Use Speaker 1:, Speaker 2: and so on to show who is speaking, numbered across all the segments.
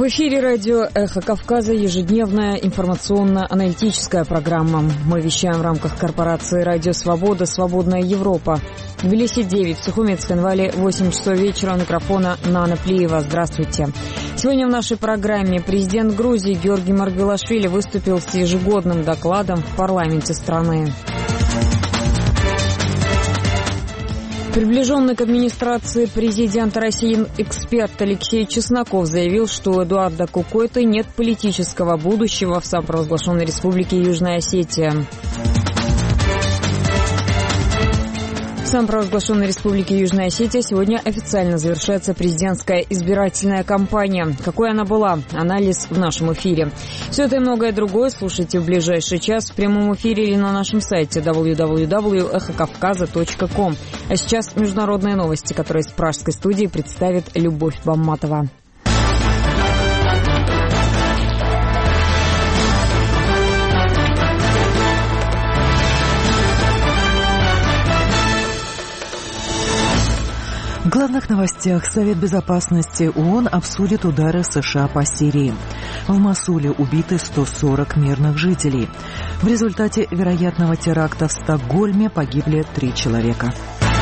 Speaker 1: В эфире радио «Эхо Кавказа» ежедневная информационно-аналитическая программа. Мы вещаем в рамках корпорации «Радио Свобода. Свободная Европа». В Тбилиси 9, в Сухумет-Схенвале 8 часов вечера. У микрофона Нана Плиева. Здравствуйте. Сегодня в нашей программе президент Грузии Георгий Маргвелашвили выступил с ежегодным докладом в парламенте страны. Приближенный к администрации президента России эксперт Алексей Чесноков заявил, что у Эдуарда Кукойты нет политического будущего в самопровозглашенной республике Южная Осетия. В самопровозглашенной республике Южная Осетия сегодня официально завершается президентская избирательная кампания. Какой она была? Анализ в нашем эфире. Все это и многое другое слушайте в ближайший час в прямом эфире или на нашем сайте www.эхокавказа.ком. А сейчас международные новости, которые из пражской студии представит Любовь Бамматова.
Speaker 2: В главных новостях Совет Безопасности ООН обсудит удары США по Сирии. В Мосуле убиты 140 мирных жителей. В результате вероятного теракта в Стокгольме погибли 3 человека.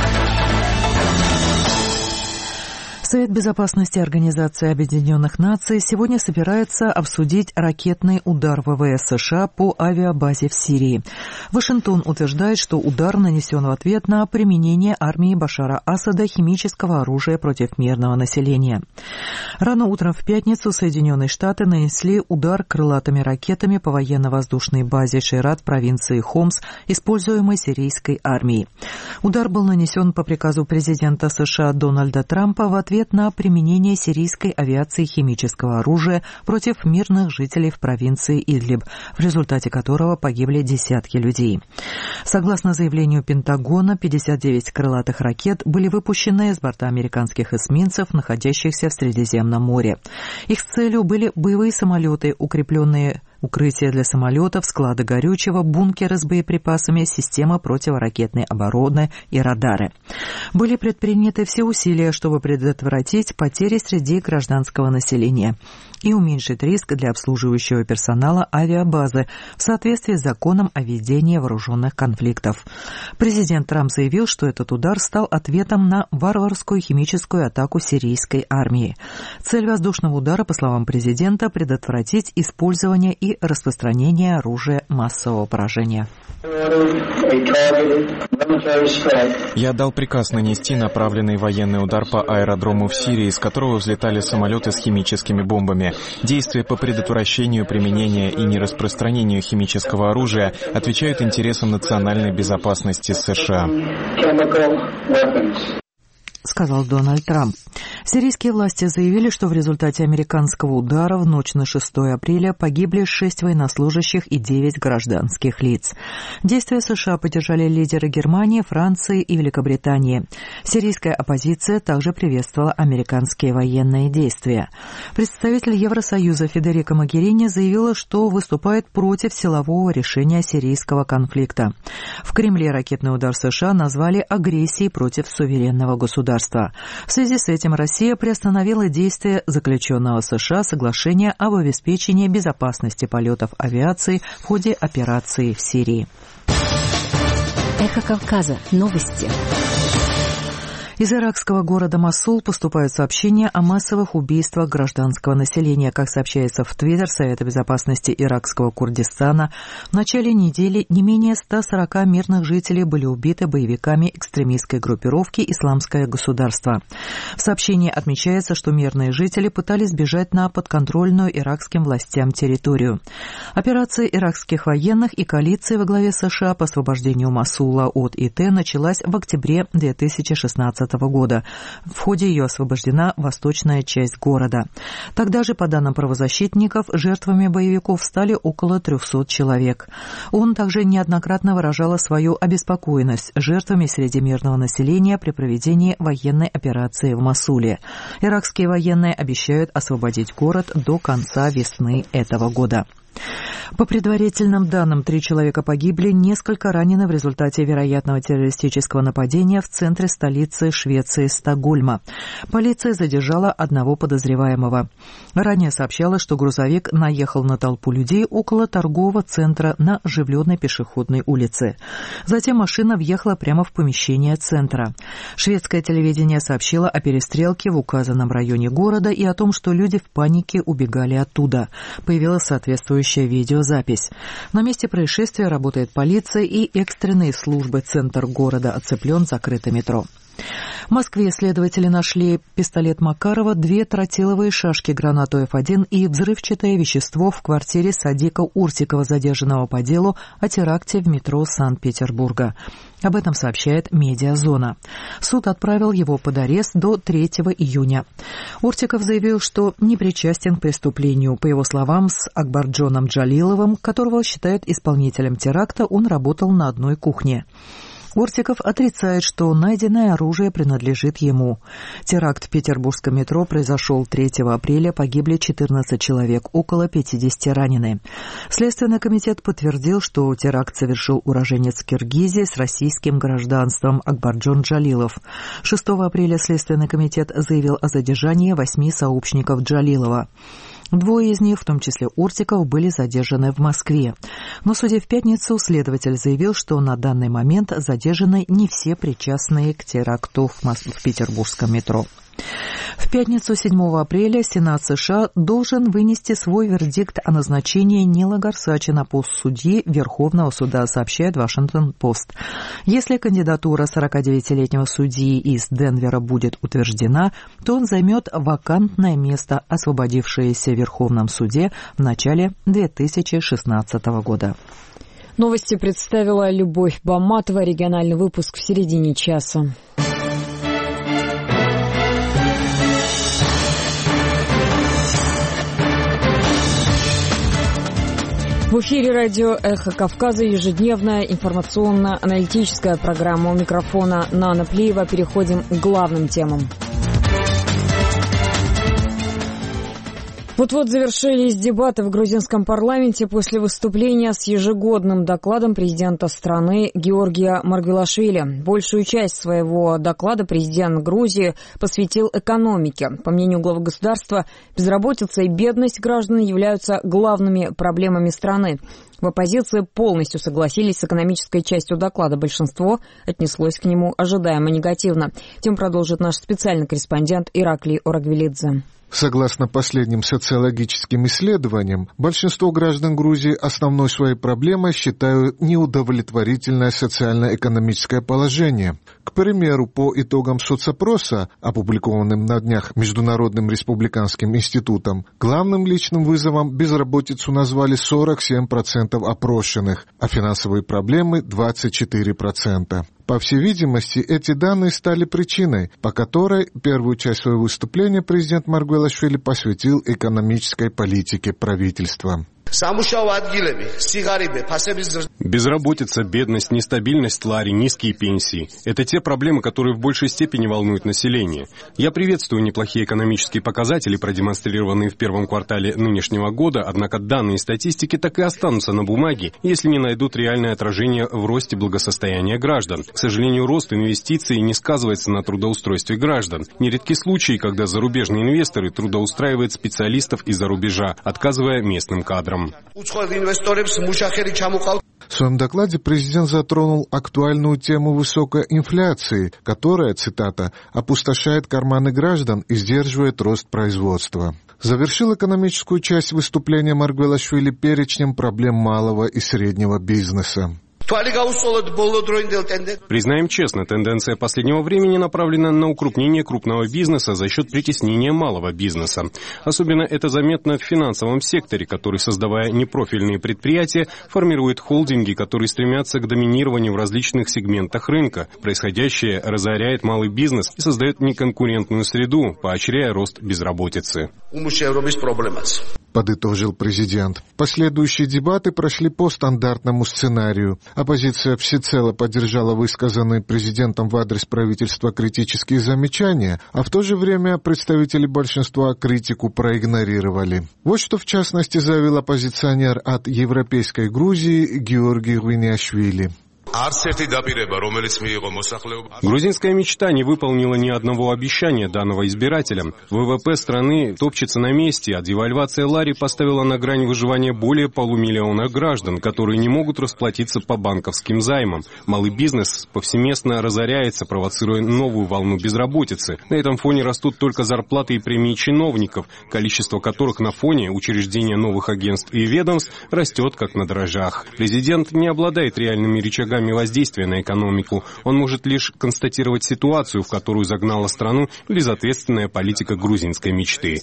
Speaker 2: Совет Безопасности Организации Объединенных Наций сегодня собирается обсудить ракетный удар ВВС США по авиабазе в Сирии. Вашингтон утверждает, что удар нанесен в ответ на применение армией Башара Асада химического оружия против мирного населения. Рано утром в пятницу Соединенные Штаты нанесли удар крылатыми ракетами по военно-воздушной базе Шейрат в провинции Хомс, используемой сирийской армией. Удар был нанесен по приказу президента США Дональда Трампа в ответ на применение сирийской авиации химического оружия против мирных жителей в провинции Идлиб, в результате которого погибли десятки людей. Согласно заявлению Пентагона, 59 крылатых ракет были выпущены с борта американских эсминцев, находящихся в Средиземном море. Их целью были боевые самолеты, укрепленные укрытия для самолетов, склады горючего, бункеры с боеприпасами, система противоракетной обороны и радары. Были предприняты все усилия, чтобы предотвратить потери среди гражданского населения и уменьшить риск для обслуживающего персонала авиабазы в соответствии с законом о ведении вооруженных конфликтов. Президент Трамп заявил, что этот удар стал ответом на варварскую химическую атаку сирийской армии. Цель воздушного удара, по словам президента, предотвратить использование и распространение оружия массового поражения.
Speaker 3: Я дал приказ нанести направленный военный удар по аэродрому в Сирии, с которого взлетали самолеты с химическими бомбами. Действия по предотвращению применения и нераспространению химического оружия отвечают интересам национальной безопасности США,
Speaker 2: сказал Дональд Трамп. Сирийские власти заявили, что в результате американского удара в ночь на 6 апреля погибли 6 военнослужащих и 9 гражданских лиц. Действия США поддержали лидеры Германии, Франции и Великобритании. Сирийская оппозиция также приветствовала американские военные действия. Представитель Евросоюза Федерико Могерини заявила, что выступает против силового решения сирийского конфликта. В Кремле ракетный удар США назвали агрессией против суверенного государства. В связи с этим Россия приостановила действие заключенного США соглашения об обеспечении безопасности полетов авиации в ходе операции в Сирии.
Speaker 4: Эхо Кавказа. Новости.
Speaker 2: Из иракского города Мосул поступают сообщения о массовых убийствах гражданского населения. Как сообщается в Твиттер Совета безопасности иракского Курдистана, в начале недели не менее 140 мирных жителей были убиты боевиками экстремистской группировки «Исламское государство». В сообщении отмечается, что мирные жители пытались бежать на подконтрольную иракским властям территорию. Операция иракских военных и коалиции во главе США по освобождению Мосула от ИТ началась в октябре 2016 года. В ходе ее освобождена восточная часть города. Тогда же, по данным правозащитников, жертвами боевиков стали около 300 человек. ООН также неоднократно выражала свою обеспокоенность жертвами среди мирного населения при проведении военной операции в Мосуле. Иракские военные обещают освободить город до конца весны этого года. По предварительным данным, 3 человека погибли, несколько ранены в результате вероятного террористического нападения в центре столицы Швеции Стокгольма. Полиция задержала одного подозреваемого. Ранее сообщалось, что грузовик наехал на толпу людей около торгового центра на оживленной пешеходной улице. Затем машина въехала прямо в помещение центра. Шведское телевидение сообщило о перестрелке в указанном районе города и о том, что люди в панике убегали оттуда. Появилась соответствующая видеозапись. На месте происшествия работает полиция и экстренные службы. Центр города оцеплен закрытым метро. В Москве следователи нашли пистолет Макарова, 2 тротиловые шашки, гранату F1 и взрывчатое вещество в квартире Садика Уртикова, задержанного по делу о теракте в метро Санкт-Петербурга. Об этом сообщает «Медиазона». Суд отправил его под арест до 3 июня. Уртиков заявил, что не причастен к преступлению. По его словам, с Акбарджоном Джалиловым, которого считают исполнителем теракта, он работал на одной кухне. Уртиков отрицает, что найденное оружие принадлежит ему. Теракт в петербургском метро произошел 3 апреля, погибли 14 человек, около 50 ранены. Следственный комитет подтвердил, что теракт совершил уроженец Киргизии с российским гражданством Акбарджон Джалилов. 6 апреля Следственный комитет заявил о задержании 8 сообщников Джалилова. 2 из них, в том числе Уртиков, были задержаны в Москве. Но в суде в пятницу следователь заявил, что на данный момент задержаны не все причастные к теракту в петербургском метро. В пятницу 7 апреля Сенат США должен вынести свой вердикт о назначении Нила Горсачи на пост судьи Верховного суда, сообщает Вашингтон-Пост. Если кандидатура 49-летнего судьи из Денвера будет утверждена, то он займет вакантное место, освободившееся в Верховном суде в начале 2016 года.
Speaker 1: Новости представила Любовь Баматова. Региональный выпуск в середине часа. В эфире радио «Эхо Кавказа» ежедневная информационно-аналитическая программа. У микрофона Нана Плиева. Переходим к главным темам. Вот-вот завершились дебаты в грузинском парламенте после выступления с ежегодным докладом президента страны Георгия Маргвелашвили. Большую часть своего доклада президент Грузии посвятил экономике. По мнению главы государства, безработица и бедность граждан являются главными проблемами страны. В оппозиции полностью согласились с экономической частью доклада. Большинство отнеслось к нему ожидаемо негативно. Тем продолжит наш специальный корреспондент Ираклий Орагвелидзе.
Speaker 5: Согласно последним социологическим исследованиям, большинство граждан Грузии основной своей проблемой считают неудовлетворительное социально-экономическое положение. К примеру, по итогам соцопроса, опубликованным на днях Международным республиканским институтом, главным личным вызовом безработицу назвали 47% опрошенных, а финансовые проблемы – 24%. По всей видимости, эти данные стали причиной, по которой первую часть своего выступления президент Маргвелашвили посвятил экономической политике правительства.
Speaker 6: Безработица, бедность, нестабильность лари, низкие пенсии – это те проблемы, которые в большей степени волнуют население. Я приветствую неплохие экономические показатели, продемонстрированные в первом квартале нынешнего года, однако данные статистики так и останутся на бумаге, если не найдут реальное отражение в росте благосостояния граждан. К сожалению, рост инвестиций не сказывается на трудоустройстве граждан. Нередки случаи, когда зарубежные инвесторы трудоустраивают специалистов из-за рубежа, отказывая местным кадрам.
Speaker 5: В своем докладе президент затронул актуальную тему высокой инфляции, которая, цитата, «опустошает карманы граждан и сдерживает рост производства». Завершил экономическую часть выступления Маргвелашвили перечнем проблем малого и среднего бизнеса.
Speaker 6: Признаем честно, тенденция последнего времени направлена на укрупнение крупного бизнеса за счет притеснения малого бизнеса. Особенно это заметно в финансовом секторе, который, создавая непрофильные предприятия, формирует холдинги, которые стремятся к доминированию в различных сегментах рынка. Происходящее разоряет малый бизнес и создает неконкурентную среду, поощряя рост безработицы.
Speaker 5: подытожил президент. Последующие дебаты прошли по стандартному сценарию. Оппозиция всецело поддержала высказанные президентом в адрес правительства критические замечания, а в то же время представители большинства критику проигнорировали. Вот что в частности заявил оппозиционер от Европейской Грузии Георгий Гвиниашвили.
Speaker 6: Грузинская мечта не выполнила ни одного обещания данного избирателям. ВВП страны топчется на месте, а девальвация лари поставила на грань выживания более полумиллиона граждан, которые не могут расплатиться по банковским займам. Малый бизнес повсеместно разоряется, провоцируя новую волну безработицы. На этом фоне растут только зарплаты и премии чиновников, количество которых на фоне учреждения новых агентств и ведомств растет как на дрожжах. Президент не обладает реальными рычагами воздействия на экономику. Он может лишь констатировать ситуацию, в которую загнала страну безответственная политика грузинской мечты.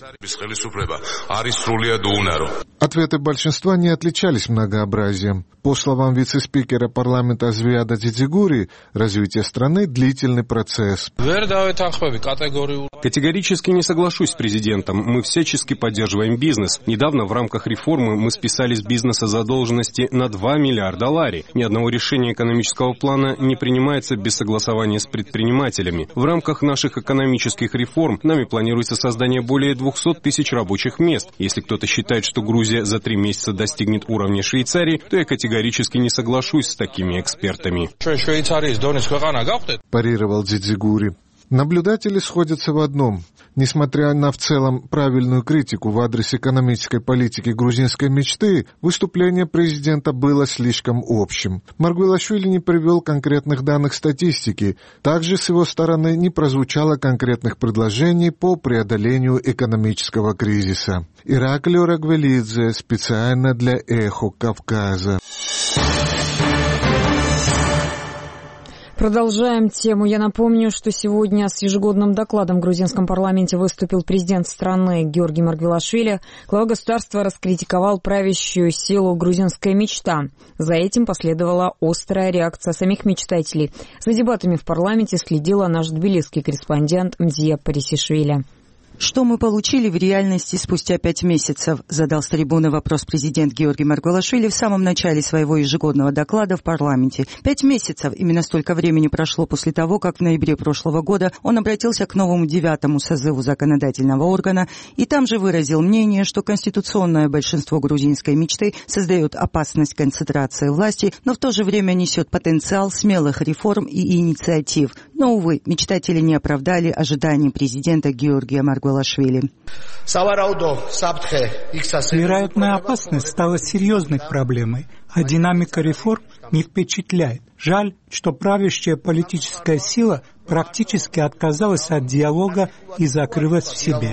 Speaker 5: Ответы большинства не отличались многообразием. По словам вице-спикера парламента Звиада Дзидзигури, развитие страны – длительный процесс.
Speaker 6: Категорически не соглашусь с президентом. Мы всячески поддерживаем бизнес. Недавно в рамках реформы мы списали с бизнеса задолженности на 2 миллиарда лари. Ни одного решения экономического плана не принимается без согласования с предпринимателями. В рамках наших экономических реформ нами планируется создание более 200 тысяч рабочих мест. Если кто-то считает, что Грузия за 3 месяца достигнет уровня Швейцарии, то я категорически не соглашусь с такими экспертами.
Speaker 5: Парировал Дзидзигури. Наблюдатели сходятся в одном. Несмотря на в целом правильную критику в адрес экономической политики грузинской мечты, выступление президента было слишком общим. Маргвелашвили не привел конкретных данных статистики. Также с его стороны не прозвучало конкретных предложений по преодолению экономического кризиса. Ираклио Рагвелидзе, специально для «Эхо Кавказа».
Speaker 1: Продолжаем тему. Я напомню, что сегодня с ежегодным докладом в грузинском парламенте выступил президент страны Георгий Маргвелашвили. Глава государства раскритиковал правящую силу «Грузинская мечта». За этим последовала острая реакция самих мечтателей. За дебатами в парламенте следила наш тбилисский корреспондент Мдия Парисишвили.
Speaker 7: Что мы получили в реальности спустя 5 месяцев, задал с трибуны вопрос президент Георгий Маргвелашвили в самом начале своего ежегодного доклада в парламенте. 5 месяцев, именно столько времени прошло после того, как в ноябре прошлого года он обратился к новому 9-му созыву законодательного органа и там же выразил мнение, что конституционное большинство грузинской мечты создает опасность концентрации власти, но в то же время несет потенциал смелых реформ и инициатив. Но, увы, мечтатели не оправдали ожиданий президента Георгия Маргвелашвили.
Speaker 8: Вероятная опасность стала серьезной проблемой, а динамика реформ не впечатляет. Жаль, что правящая политическая сила практически отказалась от диалога и закрылась в себе.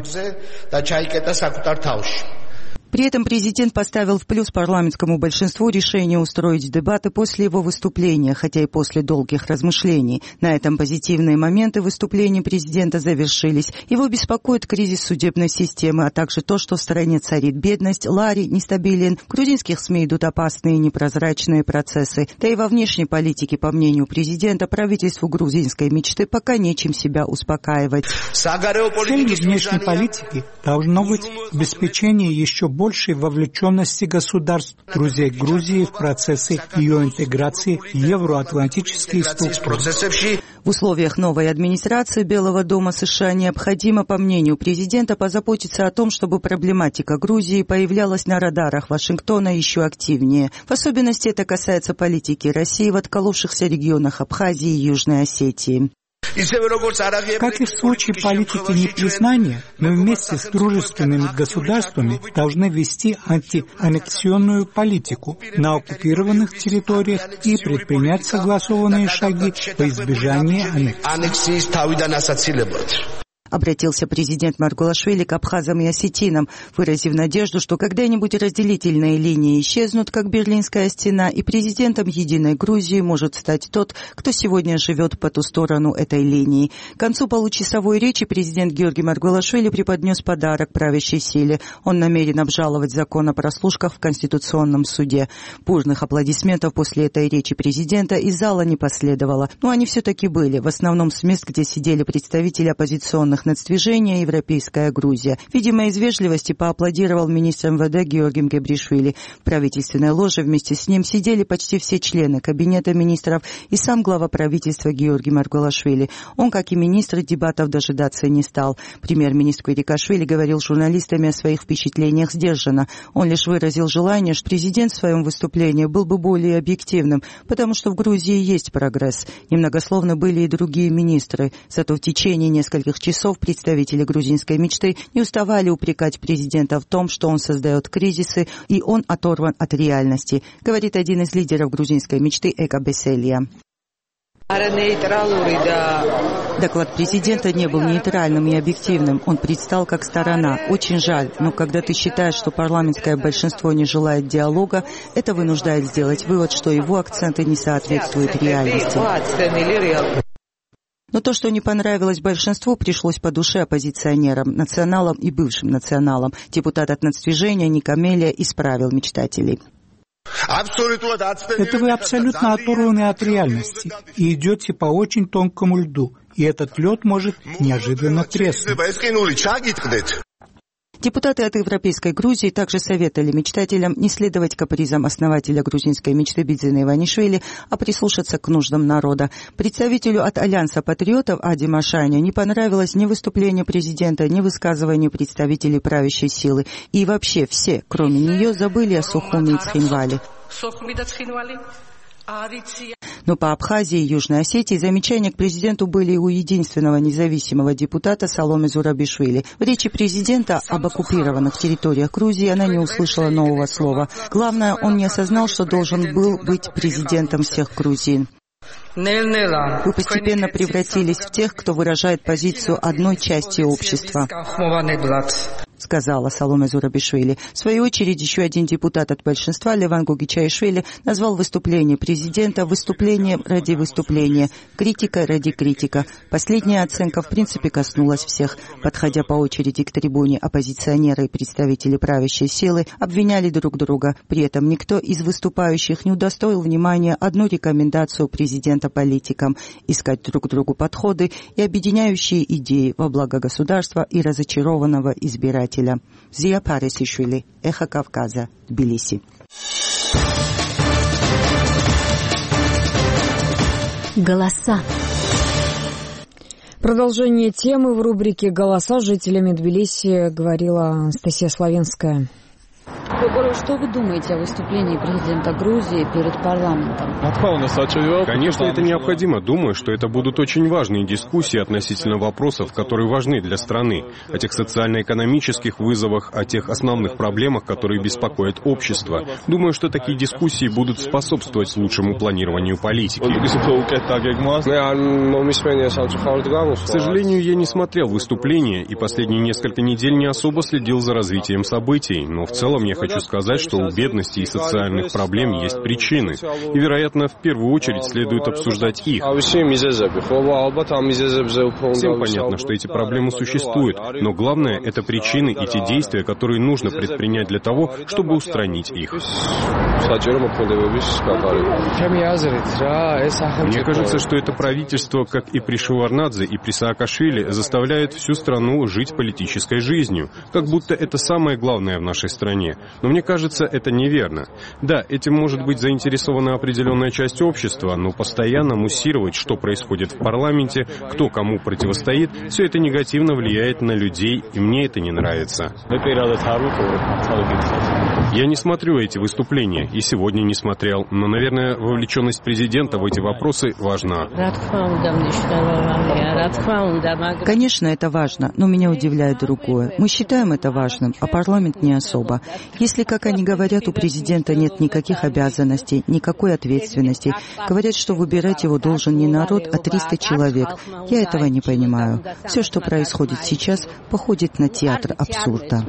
Speaker 7: При этом президент поставил в плюс парламентскому большинству решение устроить дебаты после его выступления, хотя и после долгих размышлений. На этом позитивные моменты выступления президента завершились. Его беспокоит кризис судебной системы, а также то, что в стране царит бедность, лари нестабилен, в грузинских СМИ идут опасные и непрозрачные процессы. Да и во внешней политике, по мнению президента, правительству грузинской мечты пока нечем себя успокаивать.
Speaker 8: Целью внешней политики должно быть обеспечение еще большей вовлеченности государств, друзей Грузии в процессы ее интеграции в евроатлантические структуры.
Speaker 7: В условиях новой администрации Белого дома США необходимо, по мнению президента, позаботиться о том, чтобы проблематика Грузии появлялась на радарах Вашингтона еще активнее. В особенности это касается политики России в отколовшихся регионах Абхазии и Южной Осетии.
Speaker 8: Как и в случае политики непризнания, мы вместе с дружественными государствами должны вести антианнексионную политику на оккупированных территориях и предпринять согласованные шаги по избежанию аннексии.
Speaker 7: Обратился президент Маргвелашвили к абхазам и осетинам, выразив надежду, что когда-нибудь разделительные линии исчезнут, как Берлинская стена, и президентом Единой Грузии может стать тот, кто сегодня живет по ту сторону этой линии. К концу получасовой речи президент Георгий Маргвелашвили преподнес подарок правящей силе. Он намерен обжаловать закон о прослушках в Конституционном суде. Бурных аплодисментов после этой речи президента из зала не последовало, но они все-таки были, в основном с мест, где сидели представители оппозиционных оппозиционных нацдвижения «Европейская Грузия». Видимо, из вежливости поаплодировал министр МВД Георгием Гебришвили. В правительственной ложе вместе с ним сидели почти все члены кабинета министров и сам глава правительства Георгий Маргвелашвили. Он, как и министр, дебатов дожидаться не стал. Премьер-министр Квирикашвили говорил с журналистами о своих впечатлениях сдержанно. Он лишь выразил желание, что президент в своем выступлении был бы более объективным, потому что в Грузии есть прогресс. Немногословно были и другие министры. Зато в течение нескольких часов представители грузинской мечты не уставали упрекать президента в том, что он создает кризисы и он оторван от реальности, говорит один из лидеров грузинской мечты Эка Беселия. Доклад президента не был нейтральным и объективным. Он предстал как сторона. Очень жаль, но когда ты считаешь, что парламентское большинство не желает диалога, это вынуждает сделать вывод, что его акценты не соответствуют реальности. Но то, что не понравилось большинству, пришлось по душе оппозиционерам, националам и бывшим националам. Депутат от нацдвижения Никамелия исправил мечтателей.
Speaker 8: Это вы абсолютно оторваны от реальности и идете по очень тонкому льду, и этот лед может неожиданно треснуть.
Speaker 7: Депутаты от Европейской Грузии также советовали мечтателям не следовать капризам основателя грузинской мечты Бидзина Иванишвили, а прислушаться к нуждам народа. Представителю от Альянса патриотов Ади Машаня не понравилось ни выступление президента, ни высказывание представителей правящей силы. И вообще все, кроме нее, забыли о Сухуми и Цхинвали. Но по Абхазии и Южной Осетии замечания к президенту были и у единственного независимого депутата Саломе Зурабишвили. В речи президента об оккупированных территориях Грузии она не услышала нового слова. Главное, он не осознал, что должен был быть президентом всех грузин. Вы постепенно превратились в тех, кто выражает позицию одной части общества, сказала Саломе Зурабишвили. В свою очередь, еще один депутат от большинства, Леван Гогичаишвили, назвал выступление президента выступлением ради выступления, критика ради критика. Последняя оценка в принципе коснулась всех. Подходя по очереди к трибуне, оппозиционеры и представители правящей силы обвиняли друг друга. При этом никто из выступающих не удостоил внимания одну рекомендацию президента политикам – искать друг другу подходы и объединяющие идеи во благо государства и разочарованного избирателя. Зия Парисишвили, Эхо Кавказа, Тбилиси.
Speaker 4: Голоса.
Speaker 1: Продолжение темы в рубрике «Голоса» с жителями Тбилиси говорила Анастасия Славенская.
Speaker 9: Что вы думаете о выступлении президента Грузии перед парламентом?
Speaker 6: Конечно, это необходимо. Думаю, что это будут очень важные дискуссии относительно вопросов, которые важны для страны, о тех социально-экономических вызовах, о тех основных проблемах, которые беспокоят общество. Думаю, что такие дискуссии будут способствовать лучшему планированию политики. К сожалению, я не смотрел выступления и последние несколько недель не особо следил за развитием событий, но в целом я хочу сказать, что у бедности и социальных проблем есть причины. И, вероятно, в первую очередь следует обсуждать их. Всем понятно, что эти проблемы существуют, но главное — это причины и те действия, которые нужно предпринять для того, чтобы устранить их. Мне кажется, что это правительство, как и при Шеварднадзе и при Саакашвили, заставляет всю страну жить политической жизнью, как будто это самое главное в нашей стране. Но мне кажется, это неверно. Да, этим может быть заинтересована определенная часть общества, но постоянно муссировать, что происходит в парламенте, кто кому противостоит, все это негативно влияет на людей, и мне это не нравится. Я не смотрю эти выступления, и сегодня не смотрел, но, наверное, вовлеченность президента в эти вопросы важна.
Speaker 7: Конечно, это важно, но меня удивляет другое. Мы считаем это важным, а парламент не особо. Если, как они говорят, у президента нет никаких обязанностей, никакой ответственности, говорят, что выбирать его должен не народ, а 300 человек. Я этого не понимаю. Все, что происходит сейчас, походит на театр абсурда.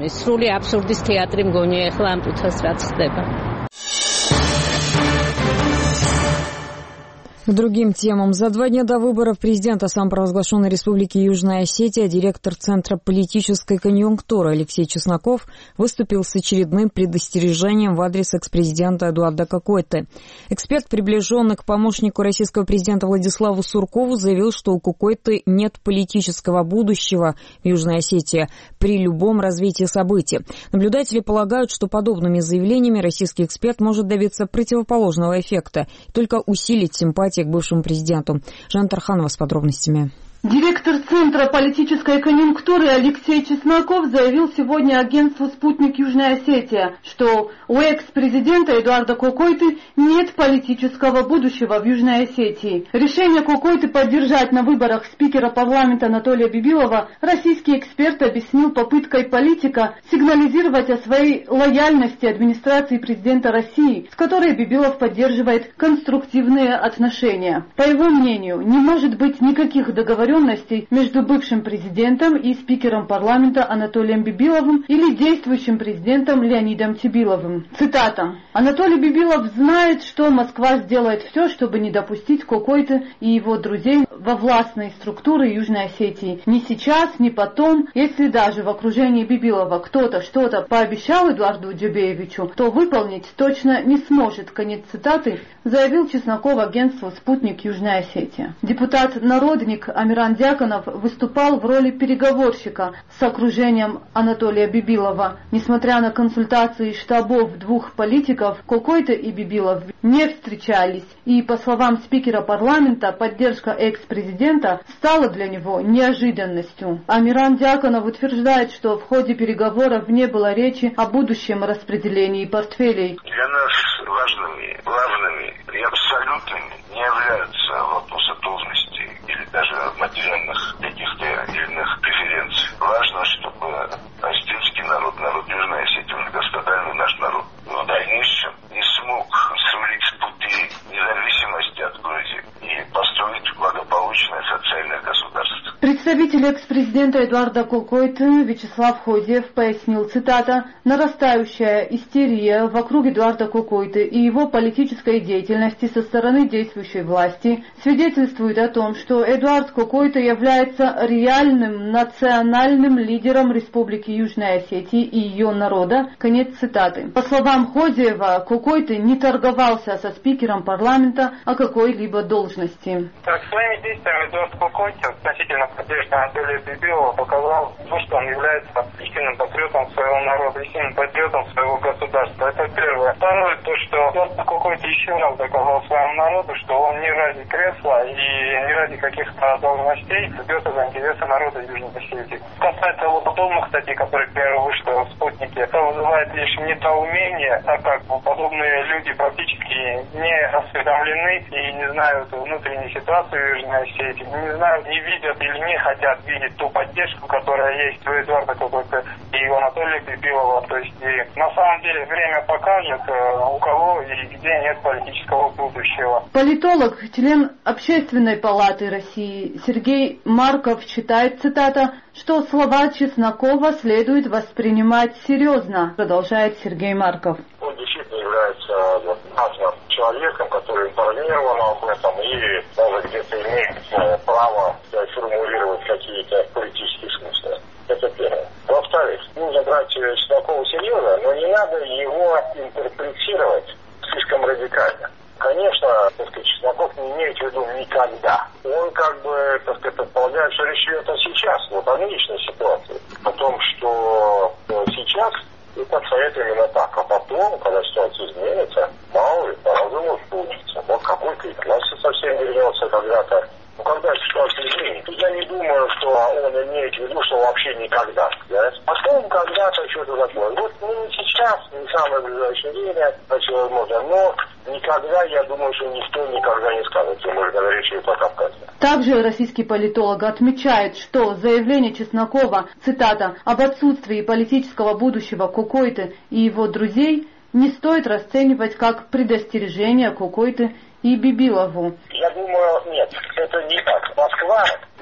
Speaker 1: К другим темам. За 2 дня до выборов президента самопровозглашенной Республики Южная Осетия директор Центра политической конъюнктуры Алексей Чесноков выступил с очередным предостережением в адрес экс-президента Эдуарда Кокойты. Эксперт, приближенный к помощнику российского президента Владиславу Суркову, заявил, что у Кокойты нет политического будущего в Южной Осетии при любом развитии событий. Наблюдатели полагают, что подобными заявлениями российский эксперт может добиться противоположного эффекта и только усилить симпатии к бывшему президенту. Жанна Тарханова с подробностями.
Speaker 10: Директор Центра политической конъюнктуры Алексей Чесноков заявил сегодня агентству «Спутник Южная Осетия», что у экс-президента Эдуарда Кокойты нет политического будущего в Южной Осетии. Решение Кокойты поддержать на выборах спикера парламента Анатолия Бибилова российский эксперт объяснил попыткой политика сигнализировать о своей лояльности администрации президента России, с которой Бибилов поддерживает конструктивные отношения. По его мнению, не может быть никаких договоренностей между бывшим президентом и спикером парламента Анатолием Бибиловым или действующим президентом Леонидом Тибиловым. Цитата. «Анатолий Бибилов знает, что Москва сделает все, чтобы не допустить Кокойты и его друзей во властные структуры Южной Осетии. Ни сейчас, ни потом, если даже в окружении Бибилова кто-то что-то пообещал Эдуарду Джубеевичу, то выполнить точно не сможет». Конец цитаты, заявил Чесноков агентству «Спутник Южная Осетия». Депутат-народник Амиран Дьяконов выступал в роли переговорщика с окружением Анатолия Бибилова. Несмотря на консультации штабов двух политиков, Кокойта и Бибилов не встречались. И, по словам спикера парламента, поддержка экс-президента стала для него неожиданностью. Амиран Дьяконов утверждает, что в ходе переговоров не было речи о будущем распределении портфелей.
Speaker 11: Для нас важными, главными и абсолютными не являются вопросы должности или даже материальных каких-то или иных преференций. Важно, чтобы осетинский народ, народ Южной Осетии, многострадальный наш народ, в дальнейшем не смог срулить с пути независимости от Грузии и построить благополучное социальное государство.
Speaker 10: Представитель экс-президента Эдуарда Кокойты Вячеслав Ходиев пояснил, цитата, «Нарастающая истерия вокруг Эдуарда Кокойты и его политической деятельности со стороны действующей власти свидетельствует о том, что Эдуард Кокойта является реальным национальным лидером Республики Южной Осетии и ее народа». Конец цитаты. По словам Ходиева, Кокойта не торговался со спикером парламента о какой-либо должности.
Speaker 12: Своими действиями Эдуард Кокойта относительно поддержки Анатолия Бибилова показал, что он является истинным патриотом своего народа, истинным патриотом своего государства. Это первое. Второе, то, что Эдуард Кокойта еще раз доказал своему народу, что он не ради кресла и не ради каких-то должностей бьется за интересы народа Южной Осетии. Касается удобных статей, которые первые вышли в «Спутнике», это вызывает лишь недоумение, так как подобные люди практически не осведомлены и не знают внутренней ситуации в Южной Осетии, не знают, не видят или не хотят видеть ту поддержку, которая есть у Эдуарда Кокойты и у Анатолия Бибилова. То есть и на самом деле время покажет, у кого и где нет политического будущего.
Speaker 10: Политолог, член Общественной палаты России Сергей Марков считает, цитата, что слова Чеснокова следует воспринимать серьезно, продолжает Сергей Марков.
Speaker 11: Он действительно является важным человеком, который информирован об этом и даже где-то имеет право формулировать какие-то политические смыслы. Это первое. Во-вторых, нужно брать Чеснокова серьезно, но не надо его интерпретировать слишком радикально. Конечно, так сказать, Чесноков не имеет в виду никогда. Он как бы, так сказать, предполагает, что речь идет о сейчас, вот о нынешней ситуации. О том, что сейчас это обстоит именно так. А потом, когда ситуация изменится, мало ли, по-разному получится. Вот какой-то и класс совсем вернется когда-то. Ну, когда ситуация изменится, я не думаю, что он имеет в виду, что вообще никогда. Да? Потом когда-то что-то такое. Вот не сейчас, не самое ближайшее время, возможно, но никогда, я думаю, что никто никогда не скажет, тем более, когда речь идет о Кавказе.
Speaker 10: Также российский политолог отмечает, что заявление Чеснокова, цитата, об отсутствии политического будущего Кокойты и его друзей не стоит расценивать как предостережение Кокойты и Бибилову.
Speaker 11: Я думаю, нет, это не так. Москва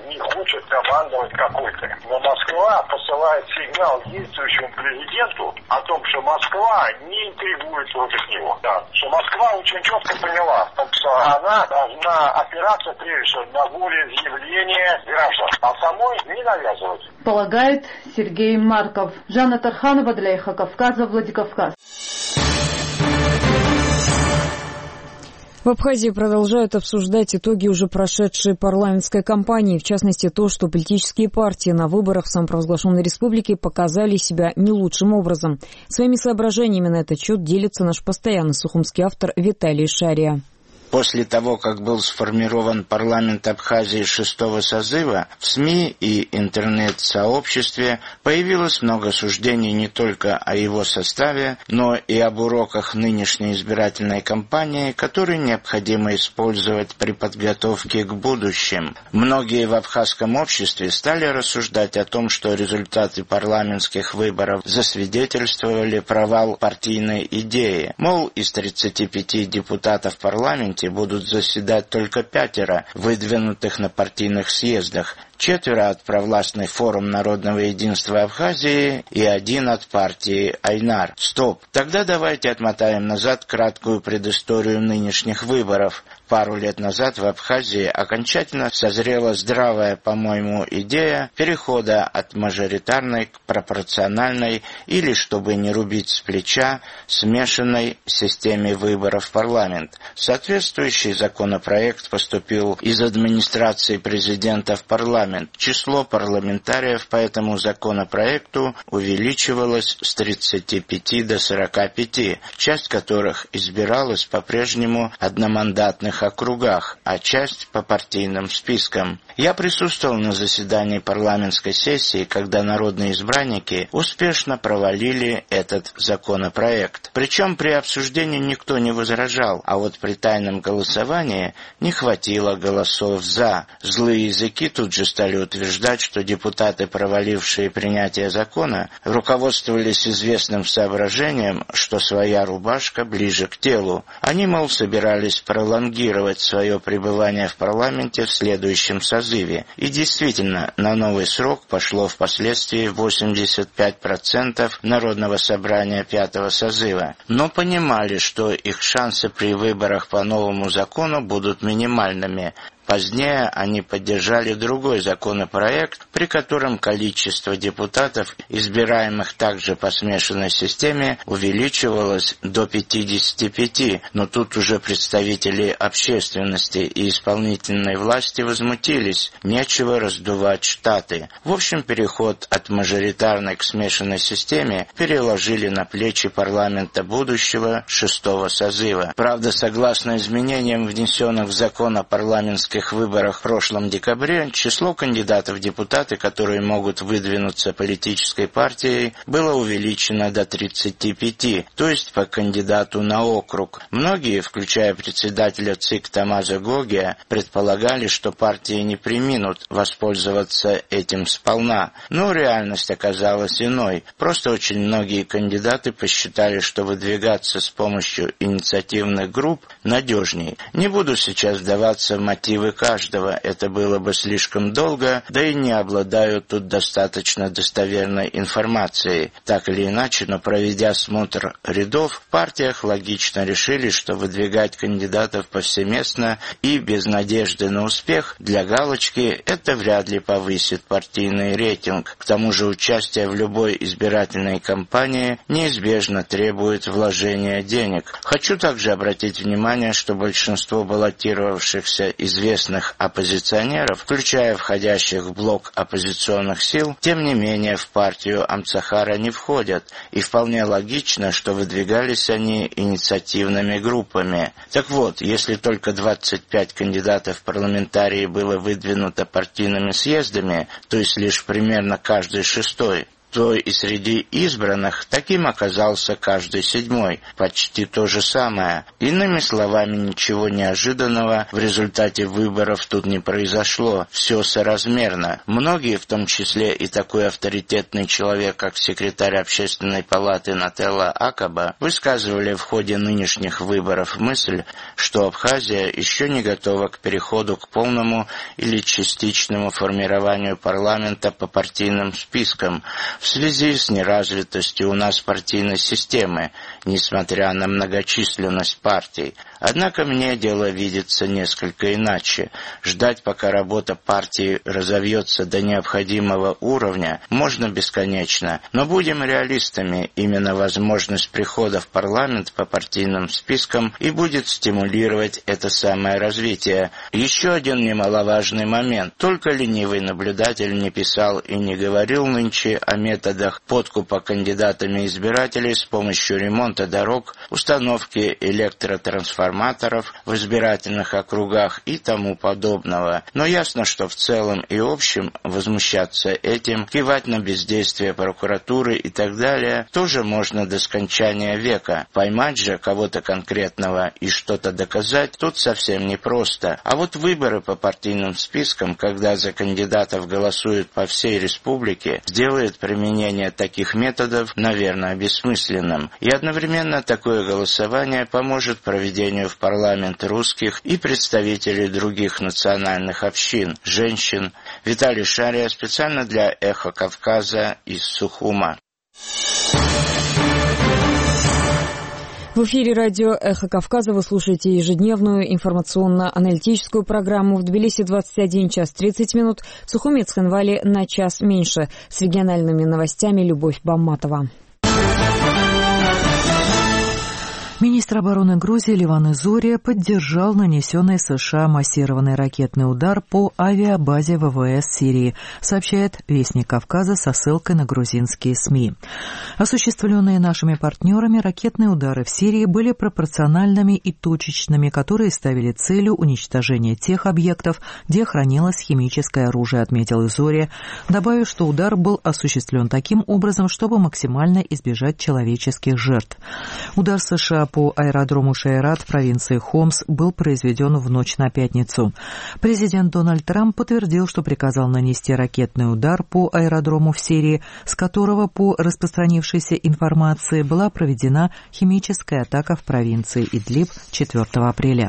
Speaker 11: не хочет командовать какой-то. Но Москва посылает сигнал действующему президенту о том, что Москва не интригует против него. Да. Что Москва очень четко поняла, что она должна опираться прежде всего на волеизъявление граждан, а самой не навязывать.
Speaker 10: Полагает Сергей Марков. Жанна Тарханова для «Эхо Кавказа», Владикавказ.
Speaker 1: В Абхазии продолжают обсуждать итоги уже прошедшей парламентской кампании, в частности то, что политические партии на выборах в самопровозглашенной республике показали себя не лучшим образом. Своими соображениями на этот счет делится наш постоянный сухумский автор Виталий Шария.
Speaker 13: После того, как был сформирован парламент Абхазии 6-го созыва, в СМИ и интернет-сообществе появилось много суждений не только о его составе, но и об уроках нынешней избирательной кампании, которые необходимо использовать при подготовке к будущим. Многие в абхазском обществе стали рассуждать о том, что результаты парламентских выборов засвидетельствовали провал партийной идеи. Мол, из 35 депутатов в парламенте будут заседать только 5, выдвинутых на партийных съездах, 4 от провластный форум народного единства Абхазии и 1 от партии Айнар. Стоп! Тогда давайте отмотаем назад краткую предысторию нынешних выборов. Пару лет назад в Абхазии окончательно созрела здравая, по-моему, идея перехода от мажоритарной к пропорциональной или, чтобы не рубить с плеча, смешанной системе выборов в парламент. Соответствующий законопроект поступил из администрации президента в парламент. Число парламентариев по этому законопроекту увеличивалось с 35 до 45, часть которых избиралась по-прежнему одномандатных округах, а часть по партийным спискам. Я присутствовал на заседании парламентской сессии, когда народные избранники успешно провалили этот законопроект. Причем при обсуждении никто не возражал, а вот при тайном голосовании не хватило голосов «за». Злые языки тут же стали утверждать, что депутаты, провалившие принятие закона, руководствовались известным соображением, что своя рубашка ближе к телу. Они, мол, собирались пролонгировать свое пребывание в парламенте в следующем созыве. И действительно, на новый срок пошло впоследствии 85% Народного собрания 5-го созыва. Но понимали, что их шансы при выборах по новому закону будут минимальными. Позднее они поддержали другой законопроект, при котором количество депутатов, избираемых также по смешанной системе, увеличивалось до 55, но тут уже представители общественности и исполнительной власти возмутились, нечего раздувать штаты. В общем, переход от мажоритарной к смешанной системе переложили на плечи парламента будущего 6-го созыва. Правда, согласно изменениям, внесенным в закон о парламентских выборах в прошлом декабре, число кандидатов в депутаты, которые могут выдвинуться политической партией, было увеличено до 35, то есть по кандидату на округ. Многие, включая председателя ЦИК Тамаза Гогия, предполагали, что партии не преминут воспользоваться этим сполна. Но реальность оказалась иной. Просто очень многие кандидаты посчитали, что выдвигаться с помощью инициативных групп надежней. Не буду сейчас вдаваться в мотивы каждого, это было бы слишком долго, да и не обладаю тут достаточно достоверной информацией. Так или иначе, но проведя осмотр рядов, в партиях логично решили, что выдвигать кандидатов повсеместно и без надежды на успех для галочки это вряд ли повысит партийный рейтинг. К тому же участие в любой избирательной кампании неизбежно требует вложения денег. Хочу также обратить внимание, что большинство баллотировавшихся известных оппозиционеров, включая входящих в блок оппозиционных сил, тем не менее в партию Амцахара не входят, и вполне логично, что выдвигались они инициативными группами. Так вот, если только 25 кандидатов в парламентарии было выдвинуто партийными съездами, то есть лишь примерно каждый 6-й, то и среди избранных таким оказался каждый 7-й. Почти то же самое. Иными словами, ничего неожиданного в результате выборов тут не произошло. Все соразмерно. Многие, в том числе и такой авторитетный человек, как секретарь Общественной палаты Нателла Акаба, высказывали в ходе нынешних выборов мысль, что Абхазия еще не готова к переходу к полному или частичному формированию парламента по партийным спискам в связи с неразвитостью у нас партийной системы, несмотря на многочисленность партий. Однако мне дело видится несколько иначе. Ждать, пока работа партии разовьется до необходимого уровня, можно бесконечно. Но будем реалистами, именно возможность прихода в парламент по партийным спискам и будет стимулировать это самое развитие. Еще один немаловажный момент. Только ленивый наблюдатель не писал и не говорил нынче о методах подкупа кандидатами избирателей с помощью ремонта дорог, установки электротрансформаторов в избирательных округах и тому подобного. Но ясно, что в целом и общем возмущаться этим, кивать на бездействие прокуратуры и так далее тоже можно до скончания века. Поймать же кого-то конкретного и что-то доказать тут совсем непросто. А вот выборы по партийным спискам, когда за кандидатов голосуют по всей республике, сделает применение таких методов, наверное, бессмысленным. И одновременно такое голосование поможет проведению в парламент русских и представителей других национальных общин, женщин. Виталий Шария специально для «Эхо Кавказа» из Сухума.
Speaker 1: В эфире радио «Эхо Кавказа» вы слушаете ежедневную информационно-аналитическую программу. В Тбилиси 21 час 30 минут, в Сухуме и Цхинвале на час меньше. С региональными новостями Любовь Бамматова.
Speaker 2: Министр обороны Грузии Ливан Изурия поддержал нанесенный США массированный ракетный удар по авиабазе ВВС Сирии, сообщает Вестник Кавказа со ссылкой на грузинские СМИ. Осуществленные нашими партнерами ракетные удары в Сирии были пропорциональными и точечными, которые ставили целью уничтожения тех объектов, где хранилось химическое оружие, отметил Изурия, добавив, что удар был осуществлен таким образом, чтобы максимально избежать человеческих жертв. Удар США по аэродрому Шейрат в провинции Хомс был произведен в ночь на пятницу. Президент Дональд Трамп подтвердил, что приказал нанести ракетный удар по аэродрому в Сирии, с которого, по распространившейся информации, была проведена химическая атака в провинции Идлиб 4 апреля.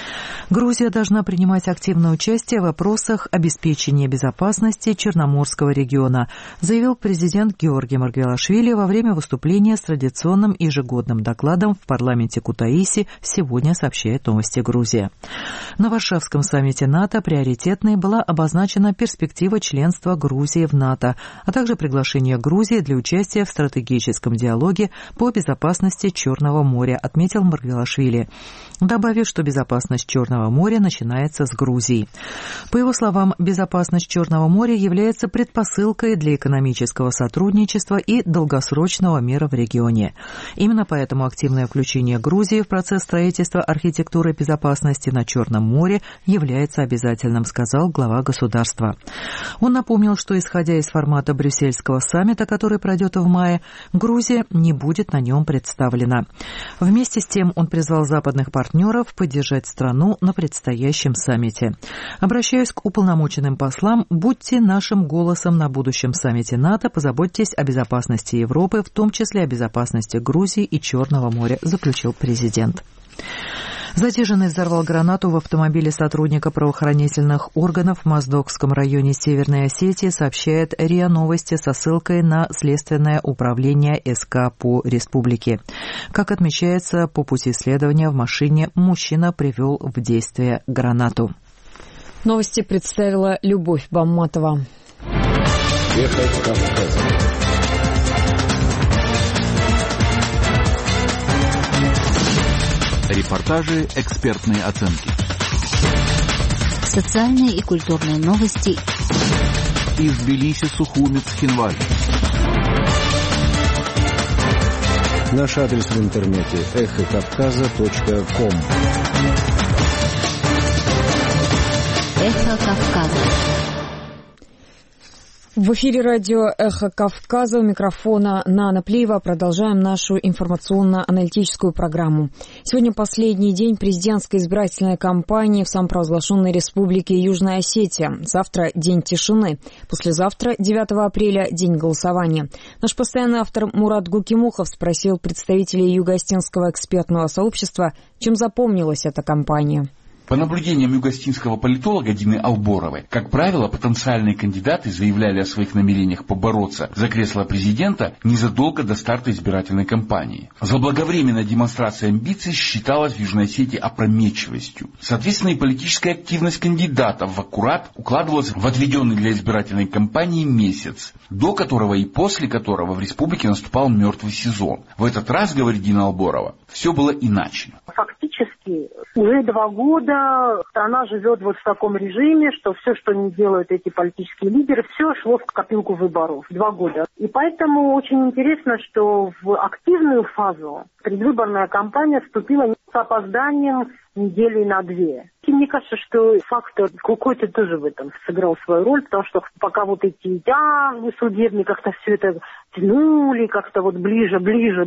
Speaker 2: Грузия должна принимать активное участие в вопросах обеспечения безопасности Черноморского региона, заявил президент Георгий Маргвелашвили во время выступления с традиционным ежегодным докладом в парламенте Кутаиси, сегодня сообщает «Новости Грузия». На Варшавском саммите НАТО приоритетной была обозначена перспектива членства Грузии в НАТО, а также приглашение Грузии для участия в стратегическом диалоге по безопасности Черного моря, отметил Маргвелашвили, добавив, что безопасность Черного моря начинается с Грузии. По его словам, безопасность Черного моря является предпосылкой для экономического сотрудничества и долгосрочного мира в регионе. Именно поэтому активное включение Грузии в процесс строительства архитектуры безопасности на Черном море является обязательным, сказал глава государства. Он напомнил, что, исходя из формата брюссельского саммита, который пройдет в мае, Грузия не будет на нем представлена. Вместе с тем он призвал западных партнеров поддержать страну на предстоящем саммите. Обращаюсь к уполномоченным послам, будьте нашим голосом на будущем саммите НАТО, позаботьтесь о безопасности Европы, в том числе о безопасности Грузии и Черного моря, заключил президент. Задержанный взорвал гранату в автомобиле сотрудника правоохранительных органов в Моздокском районе Северной Осетии, сообщает РИА Новости со ссылкой на Следственное управление СК по республике. Как отмечается, по пути следования в машине мужчина привел в действие гранату.
Speaker 1: Новости представила Любовь Бамматова.
Speaker 14: Эхо Кавказа. Репортажи, экспертные оценки.
Speaker 4: Социальные и культурные новости.
Speaker 14: Из Тбилиси, Сухуми, Цхинвали. Наш адрес в интернете эхокавказа.ком.
Speaker 4: Эхо Кавказа.
Speaker 1: В эфире радио «Эхо Кавказа», у микрофона Нана Плиева. Продолжаем нашу информационно-аналитическую программу. Сегодня последний день президентской избирательной кампании в самопровозглашенной республике Южная Осетия. Завтра день тишины. Послезавтра, 9 апреля, день голосования. Наш постоянный автор Мурат Гукимухов спросил представителей Юго-Остинского экспертного сообщества, чем запомнилась эта кампания.
Speaker 15: По наблюдениям юго-остинского политолога Дины Алборовой, как правило, потенциальные кандидаты заявляли о своих намерениях побороться за кресло президента незадолго до старта избирательной кампании. Заблаговременная демонстрация амбиций считалась в Южной Осетии опрометчивостью. Соответственно, и политическая активность кандидатов в аккурат укладывалась в отведенный для избирательной кампании месяц, до которого и после которого в республике наступал мертвый сезон. В этот раз, говорит Дина Алборова, все было иначе.
Speaker 16: Фактически уже 2 года страна живет вот в таком режиме, что все, что не делают эти политические лидеры, все шло в копилку выборов. 2 года. И поэтому очень интересно, что в активную фазу предвыборная кампания вступила с опозданием недели на 2. И мне кажется, что фактор какой-то тоже в этом сыграл свою роль, потому что пока вот эти тяжбы судебные как-то все это тянули, как-то вот ближе,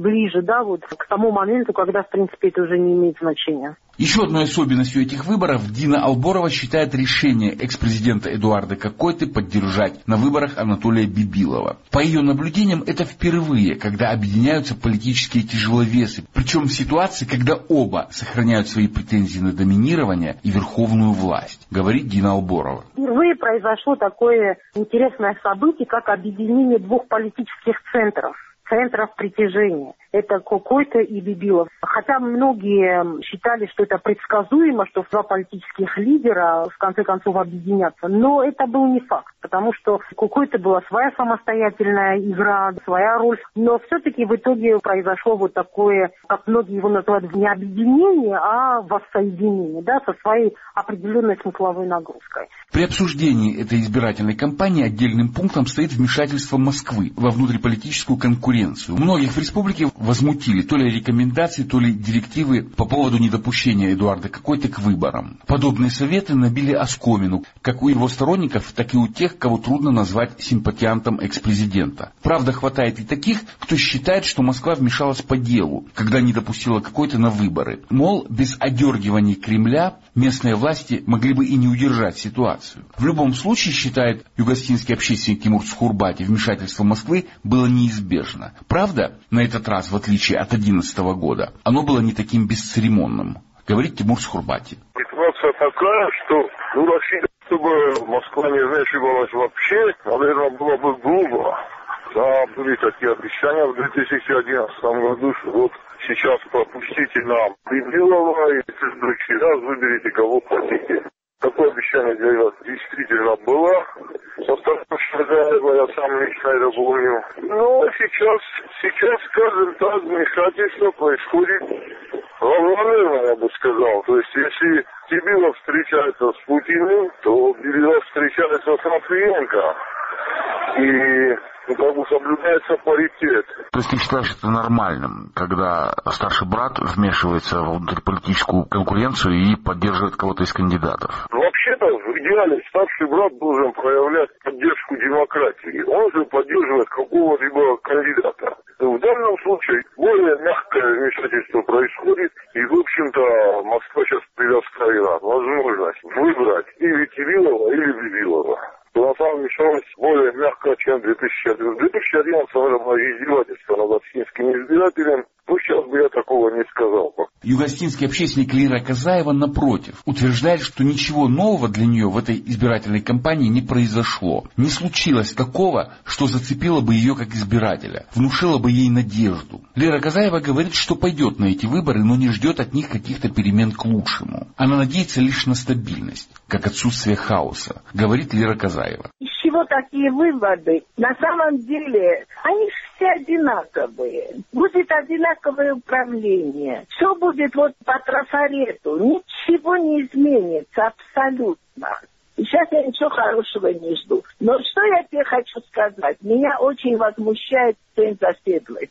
Speaker 16: да, вот к тому моменту, когда, в принципе, это уже не имеет значения.
Speaker 15: Еще одной особенностью этих выборов Дина Алборова считает решение экс-президента Эдуарда Кокойты поддержать на выборах Анатолия Бибилова. По ее наблюдениям, это впервые, когда объединяются политические тяжеловесы, причем в ситуации, когда оба сохраняют свои претензии на доминирование и верховную власть, говорит Дина Алборова.
Speaker 16: Впервые произошло такое интересное событие, как объединение 2 политических центров притяжения. Это Кокойта и Бибилов. Хотя многие считали, что это предсказуемо, что 2 политических лидера в конце концов объединятся. Но это был не факт, потому что у Кокойты была своя самостоятельная игра, своя роль. Но все-таки в итоге произошло вот такое, как многие его называют, не объединение, а воссоединение, да, со своей определенной смысловой нагрузкой.
Speaker 15: При обсуждении этой избирательной кампании отдельным пунктом стоит вмешательство Москвы во внутриполитическую конкуренцию. Многих в республике возмутили то ли рекомендации, то ли директивы по поводу недопущения Эдуарда Кокойты к выборам. Подобные советы набили оскомину, как у его сторонников, так и у тех, кого трудно назвать симпатиантом экс-президента. Правда, хватает и таких, кто считает, что Москва вмешалась по делу, когда не допустила Кокойты на выборы. Мол, без одергиваний Кремля местные власти могли бы и не удержать ситуацию. В любом случае, считает юго-остинский общественник Тимур Схурбати, вмешательство Москвы было неизбежно. Правда, на этот раз, в отличие от 2011 года, оно было не таким бесцеремонным, говорит Тимур Схурбати.
Speaker 11: Ситуация такая, что Россия, чтобы Москва не вмешивалась вообще, наверное, было бы глупо. Да, были такие обещания в 2011 году, что вот сейчас пропустите нам Бибилова, и в следующий раз выберите кого хотите. Такое обещание для вас действительно было. Со стороны Шагаева я сам лично это помню. Но сейчас, скажем так, вмешательство происходит равномерно, я бы сказал. То есть, если Бибилов встречается с Путиным, то Бибилов встречается с Матвиенко. И как бы соблюдается паритет.
Speaker 15: То есть ты считаешь это нормальным, когда старший брат вмешивается в внутриполитическую конкуренцию и поддерживает кого-то из кандидатов?
Speaker 11: Вообще-то, в идеале, старший брат должен проявлять поддержку демократии. Он же поддерживает какого-либо кандидата. В данном случае более мягкое вмешательство происходит, и, в общем-то, Москва сейчас предоставила возможность выбрать или Кириллова, или Бибилова. На самом деле вмешалась более мягко, чем в 2011. В 2011 это было издевательство над остинскими избирателями. Ну, сейчас бы я такого не сказал.
Speaker 15: Юго-остинский общественник Лира Казаева, напротив, утверждает, что ничего нового для нее в этой избирательной кампании не произошло. Не случилось такого, что зацепило бы ее как избирателя, внушило бы ей надежду. Лира Казаева говорит, что пойдет на эти выборы, но не ждет от них каких-то перемен к лучшему. Она надеется лишь на стабильность, как отсутствие хаоса, говорит Лира Казаева.
Speaker 17: Из чего такие выводы? На самом деле, они все одинаковые. Будет одинаковое управление. Все будет вот по трафарету. Ничего не изменится абсолютно. И сейчас я ничего хорошего не жду. Но что я тебе хочу сказать? Меня очень возмущает центр оседлости.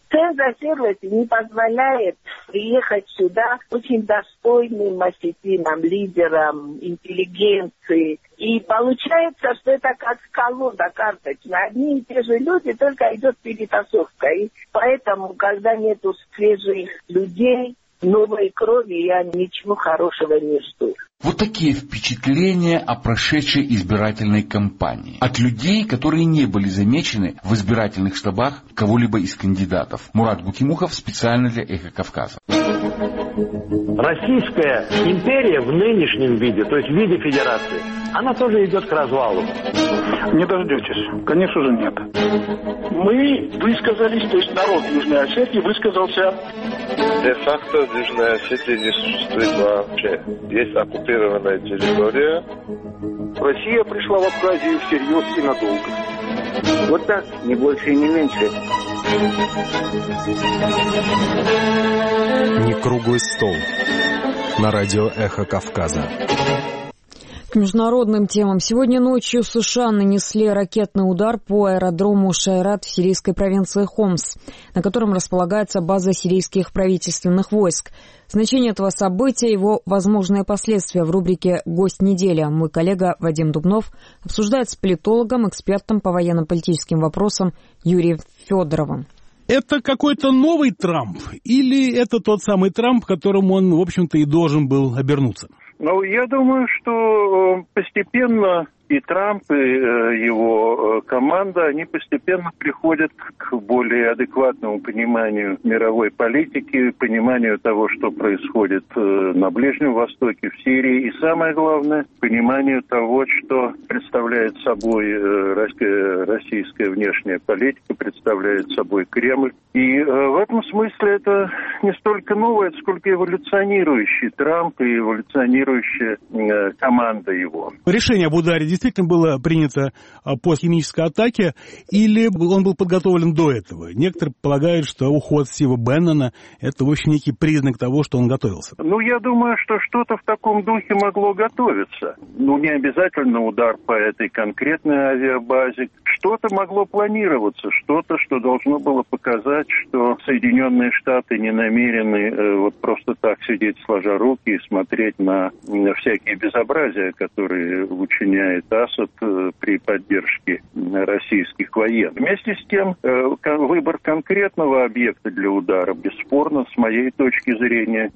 Speaker 17: Центр сервиса не позволяет приехать сюда очень достойным осетинам, лидерам, интеллигенции. И получается, что это как колода карточная. Одни и те же люди, только идет перетасовка. И поэтому, когда нету свежих людей, новой крови, я ничего хорошего не жду.
Speaker 15: Вот такие впечатления о прошедшей избирательной кампании от людей, которые не были замечены в избирательных штабах кого-либо из кандидатов. Мурат Букимухов специально для «Эхо Кавказа».
Speaker 18: Российская империя в нынешнем виде, то есть в виде федерации, она тоже идет к развалу.
Speaker 19: Не дождетесь. Конечно же, нет. Мы высказались, то есть народ Южной Осетии высказался.
Speaker 20: Де-факто в Южной Осетии не существует вообще. Есть оккупированная территория.
Speaker 19: Россия пришла в Абхазию всерьез и надолго.
Speaker 18: Вот так, не больше и не меньше.
Speaker 14: Не круглый стол. На радио «Эхо Кавказа».
Speaker 1: К международным темам. Сегодня ночью США нанесли ракетный удар по аэродрому Шайрат в сирийской провинции Хомс, на котором располагается база сирийских правительственных войск. Значение этого события и его возможные последствия в рубрике «Гость недели». Мой коллега Вадим Дубнов обсуждает с политологом, экспертом по военно-политическим вопросам Юрием Федоровым.
Speaker 21: Это какой-то новый Трамп или это тот самый Трамп, которым он, в общем-то, и должен был обернуться?
Speaker 19: Ну, я думаю, что постепенно и Трамп, и его команда, они постепенно приходят к более адекватному пониманию мировой политики, пониманию того, что происходит на Ближнем Востоке, в Сирии, и самое главное, пониманию того, что представляет собой российская внешняя политика, представляет собой Кремль. И в этом смысле это не столько новое, сколько эволюционирующий Трамп и эволюционирующая команда его.
Speaker 21: Решение об ударе действительно было принято после химической атаки, или он был подготовлен до этого? Некоторые полагают, что уход Стива Беннона – это, в общем, некий признак того, что он готовился.
Speaker 19: Ну, я думаю, что что-то в таком духе могло готовиться. Ну, не обязательно удар по этой конкретной авиабазе. Что-то могло планироваться, что-то, что должно было показать, что Соединенные Штаты не намерены вот просто так сидеть сложа руки и смотреть на всякие безобразия, которые учиняет Асад при поддержке российских военных. Вместе с тем, выбор конкретного объекта для удара, бесспорно, с моей точки зрения,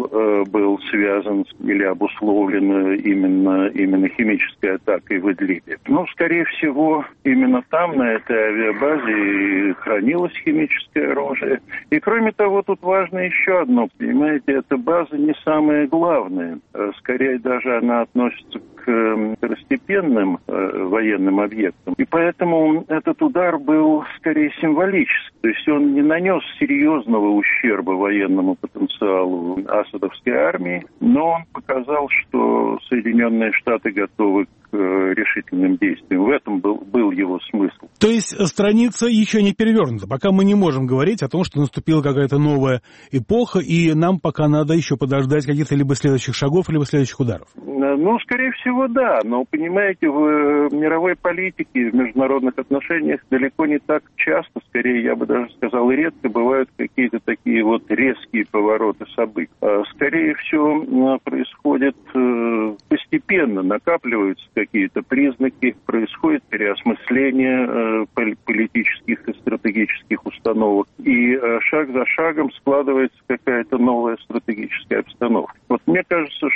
Speaker 19: был связан или обусловлен именно химической атакой в Идлибе. Ну, скорее всего, именно там, на этой авиабазе, и хранилось химическое оружие. И, кроме того, тут важно еще одно. Понимаете, эта база не самое главное. Скорее даже она относится к второстепенным военным объектам. И поэтому этот удар был скорее символический. То есть он не нанес серьезного ущерба военному потенциалу асадовской армии, но он показал, что Соединенные Штаты готовы к решительным действиям. В этом был его смысл.
Speaker 21: То есть страница еще не перевернута. Пока мы не можем говорить о том, что наступила какая-то новая эпоха, и нам пока надо еще подождать каких-то либо следующих шагов, либо следующих ударов.
Speaker 19: Ну, скорее всего, да. Но, понимаете, в мировой политике, в международных отношениях далеко не так часто, скорее, я бы даже сказал, редко бывают какие-то такие вот резкие повороты событий. Скорее всего, происходит постепенно, накапливаются какие-то признаки, происходит переосмысление политических и стратегических установок, и шаг за шагом складывается какая-то новая стратегическая обстановка. Вот мне кажется,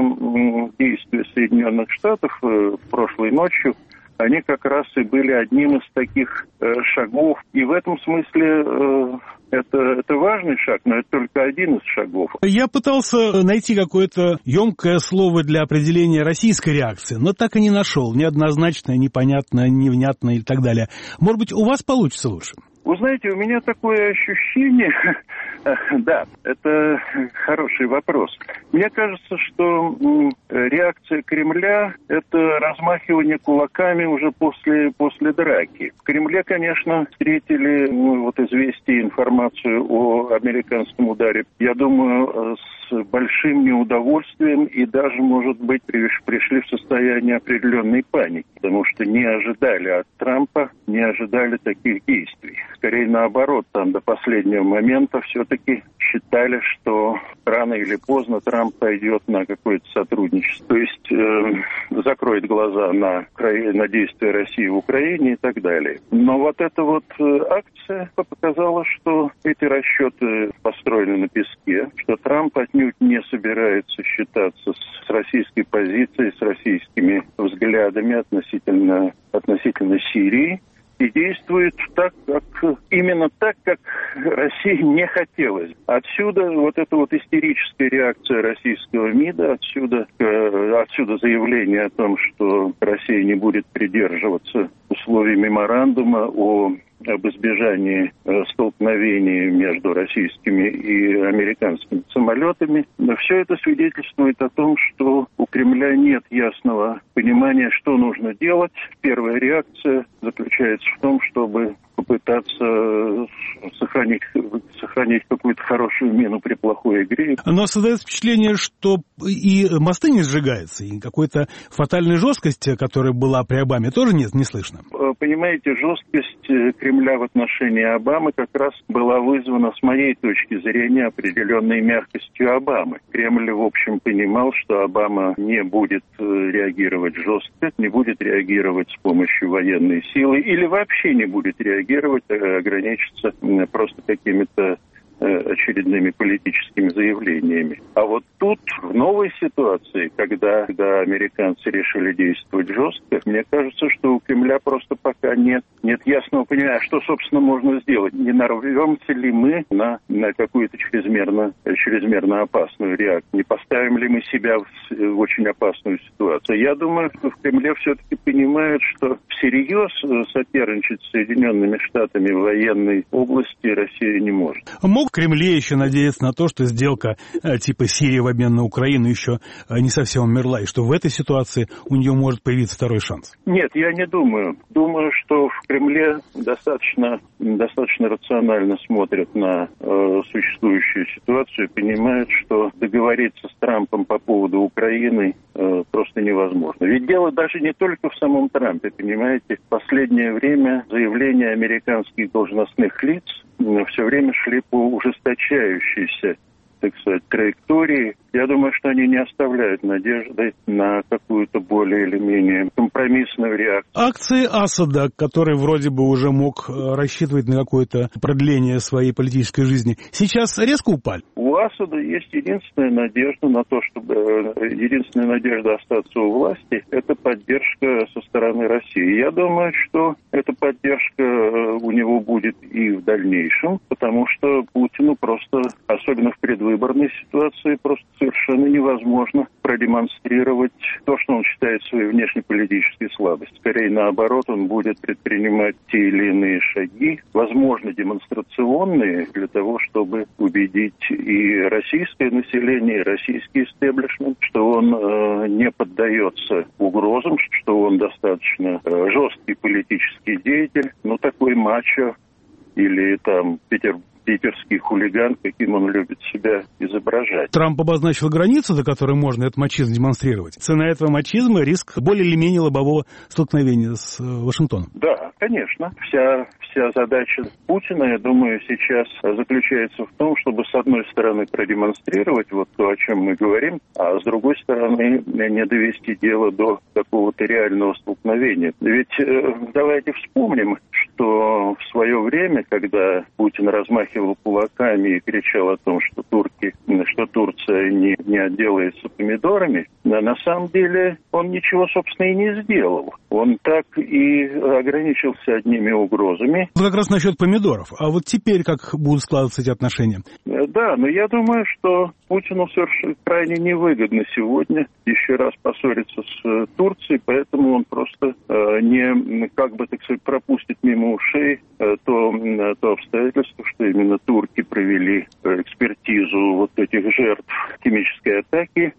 Speaker 19: что действия Соединенных Штатов прошлой ночью, они как раз и были одним из таких шагов. И в этом смысле это важный шаг, но это только один из шагов.
Speaker 21: Я пытался найти какое-то емкое слово для определения российской реакции, но так и не нашел. Неоднозначное, непонятное, невнятное и так далее. Может быть, у вас получится лучше?
Speaker 19: Вы знаете, у меня такое ощущение, Да, это хороший вопрос. Мне кажется, что реакция Кремля – это размахивание кулаками уже после драки. В Кремле, конечно, встретили известие, информацию о американском ударе, я думаю, с большим неудовольствием и даже, может быть, пришли в состояние определенной паники, потому что не ожидали от Трампа, не ожидали таких действий. Скорее наоборот, там до последнего момента все-таки считали, что рано или поздно Трамп пойдет на какое-то сотрудничество, то есть закроет глаза на действия России в Украине и так далее. Но вот эта акция показала, что эти расчеты построены на песке, что Трамп отнюдь не собирается считаться с российской позицией, с российскими взглядами относительно Сирии, и действует именно так, как России не хотелось. Отсюда эта истерическая реакция российского МИДа, отсюда заявление о том, что Россия не будет придерживаться условий меморандума об избежании столкновений между российскими и американскими самолетами. Все это свидетельствует о том, что у Кремля нет ясного понимания, что нужно делать. Первая реакция заключается в том, чтобы попытаться сохранить какую-то хорошую мину при плохой игре.
Speaker 21: Но создается впечатление, что и мосты не сжигаются, и какой-то фатальной жесткости, которая была при Обаме, тоже не слышно.
Speaker 19: Понимаете, жесткость Кремля в отношении Обамы как раз была вызвана, с моей точки зрения, определенной мягкостью Обамы. Кремль, в общем, понимал, что Обама не будет реагировать жестко, не будет реагировать с помощью военной силы или вообще не будет реагировать, ограничиться просто какими-то очередными политическими заявлениями. А вот тут, в новой ситуации, когда американцы решили действовать жестко, мне кажется, что у Кремля просто пока нет ясного понимания, что, собственно, можно сделать. Не нарвемся ли мы на какую-то чрезмерно опасную реакцию? Не поставим ли мы себя в очень опасную ситуацию? Я думаю, что в Кремле все-таки понимают, что всерьез соперничать с Соединенными Штатами в военной области Россия не может.
Speaker 21: Мог в Кремле еще надеяться на то, что сделка типа Сирии в обмен на Украину еще не совсем умерла, и что в этой ситуации у нее может появиться второй шанс?
Speaker 19: Нет, я не думаю. Думаю, что в Кремле достаточно рационально смотрят на существующую ситуацию и понимают, что договориться с Трампом по поводу Украины просто невозможно. Ведь дело даже не только в самом Трампе, понимаете. В последнее время заявления американских должностных лиц все время шли по ужесточающейся, так сказать, траектории. Я думаю, что они не оставляют надежды на какую-то более или менее компромиссную реакцию.
Speaker 21: Акции Асада, который вроде бы уже мог рассчитывать на какое-то продление своей политической жизни, сейчас резко упали?
Speaker 19: У Асада есть единственная надежда остаться у власти, это поддержка со стороны России. Я думаю, что эта поддержка у него будет и в дальнейшем, потому что Путину просто, особенно в предвыборной ситуации, просто совершенно невозможно продемонстрировать то, что он считает своей внешнеполитической слабостью. Скорее наоборот, он будет предпринимать те или иные шаги, возможно, демонстрационные, для того, чтобы убедить и российское население, и российский истеблишмент, что он не поддается угрозам, что он достаточно жесткий политический деятель, но такой мачо или там питерский хулиган, каким он любит себя изображать.
Speaker 21: Трамп обозначил границу, до которой можно этот мачизм демонстрировать. Цена этого мачизма — риск более или менее лобового столкновения с Вашингтоном.
Speaker 19: Да, конечно. Вся задача Путина, я думаю, сейчас заключается в том, чтобы с одной стороны продемонстрировать вот то, о чем мы говорим, а с другой стороны не довести дело до какого-то реального столкновения. Ведь давайте вспомним, что в свое время, когда Путин размахивал кулаками и кричал о том, что Турция не отделается помидорами, на самом деле он ничего, собственно, и не сделал. Он так и ограничился одними угрозами.
Speaker 21: Как раз насчет помидоров. А вот теперь как будут складываться эти отношения?
Speaker 19: Да, но я думаю, что Путину совершенно крайне невыгодно сегодня еще раз поссориться с Турцией, поэтому он просто пропустит мимо ушей то обстоятельство, что именно турки провели экспертизу вот этих жертв химической атаки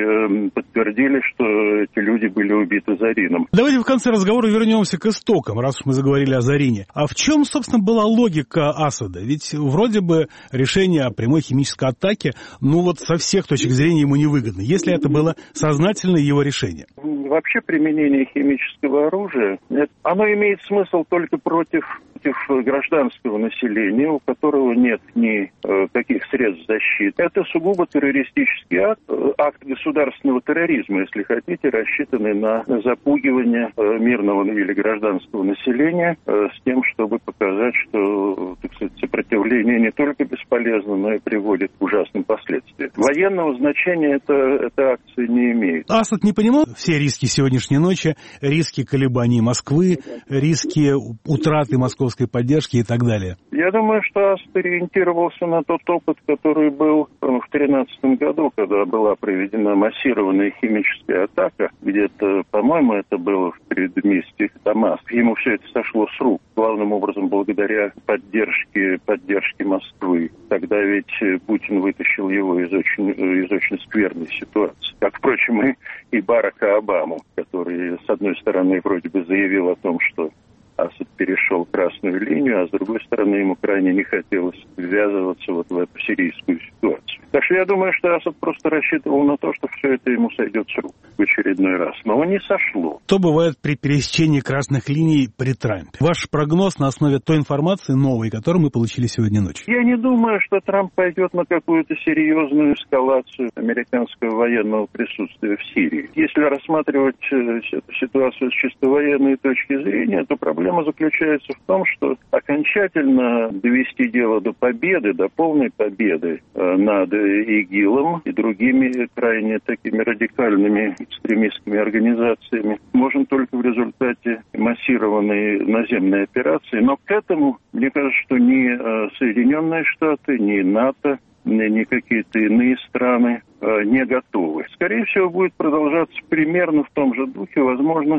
Speaker 19: и подтвердили, что эти люди были убиты Зарином.
Speaker 21: Давайте в конце разговора вернемся к истокам, раз уж мы заговорили о Зарине. А в чем, собственно, была логика Асада? Ведь вроде бы решение о прямой химической атаке, со всех точек зрения ему невыгодно, если это было сознательное его решение.
Speaker 19: Вообще применение химического оружия, оно имеет смысл только против гражданского населения, у которого нет никаких средств защиты. Это сугубо террористический акт государственного терроризма, если хотите, рассчитанный на запугивание мирного или гражданского населения с тем, чтобы показать, что, так сказать, сопротивление не только бесполезно, но и приводит к ужасным последствиям. Военного значения эта акция не имеет.
Speaker 21: Асад не понимал все риски сегодняшней ночи, риски колебаний Москвы, риски утраты московской поддержки и так далее?
Speaker 19: Я думаю, что Асад ориентировался на тот опыт, который был в 2013 году, когда была проведена массированная химическая атака. Где-то, по-моему, это было в предместье Дамаск. Ему все это сошло с рук, главным образом благодаря поддержке Москвы. Тогда ведь Путин вытащил его из очень скверной ситуации. Как, впрочем, и Барака Обаму, который, с одной стороны, вроде бы заявил о том, что Асад перешел красную линию, а с другой стороны, ему крайне не хотелось ввязываться в эту сирийскую ситуацию. Так что я думаю, что Асад просто рассчитывал на то, что все это ему сойдет с рук в очередной раз. Но не сошло.
Speaker 21: Что бывает при пересечении красных линий при Трампе? Ваш прогноз на основе той информации новой, которую мы получили сегодня ночью?
Speaker 19: Я не думаю, что Трамп пойдет на какую-то серьезную эскалацию американского военного присутствия в Сирии. Если рассматривать эту ситуацию с чисто военной точки зрения, то проблема заключается в том, что окончательно довести дело до победы, до полной победы над ИГИЛом и другими крайне такими радикальными экстремистскими организациями можем только в результате массированной наземной операции. Но к этому, мне кажется, что ни Соединенные Штаты, ни НАТО, ни какие-то иные страны не готовы. Скорее всего, будет продолжаться примерно в том же духе, возможно,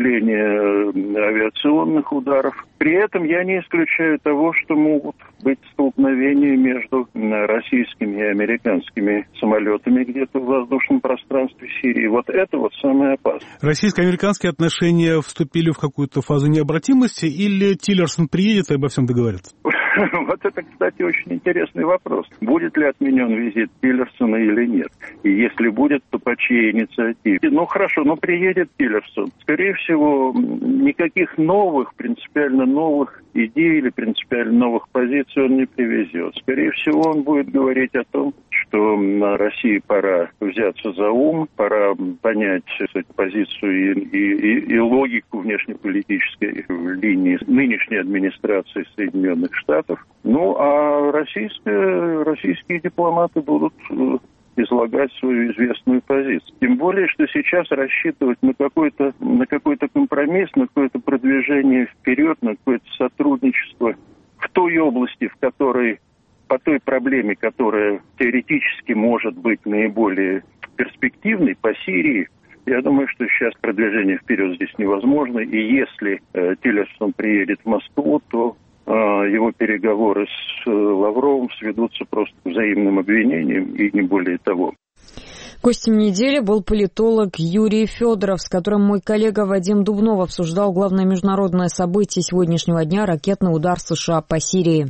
Speaker 19: усиление авиационных ударов. При этом я не исключаю того, что могут быть столкновения между российскими и американскими самолетами где-то в воздушном пространстве Сирии. Вот это самое опасное.
Speaker 21: Российско-американские отношения вступили в какую-то фазу необратимости или Тиллерсон приедет и обо всем договорится?
Speaker 19: Вот это, кстати, очень интересный вопрос. Будет ли отменен визит Тиллерсона или нет? И если будет, то по чьей инициативе? Хорошо, приедет Тиллерсон. Скорее всего, никаких принципиально новых идей или принципиально новых позиций он не привезет. Скорее всего, он будет говорить о том, что на России пора взяться за ум, пора понять позицию и логику внешнеполитической линии нынешней администрации Соединенных Штатов. А российские дипломаты будут излагать свою известную позицию. Тем более, что сейчас рассчитывать на какой-то компромисс, на какое-то продвижение вперед, на какое-то сотрудничество в той области, в которой по той проблеме, которая теоретически может быть наиболее перспективной, по Сирии, я думаю, что сейчас продвижение вперед здесь невозможно. И если Тиллерсон приедет в Москву, то его переговоры с Лавровым сведутся просто к взаимным обвинениям и не более того.
Speaker 1: Гостем недели был политолог Юрий Федоров, с которым мой коллега Вадим Дубнов обсуждал главное международное событие сегодняшнего дня — ракетный удар США по Сирии.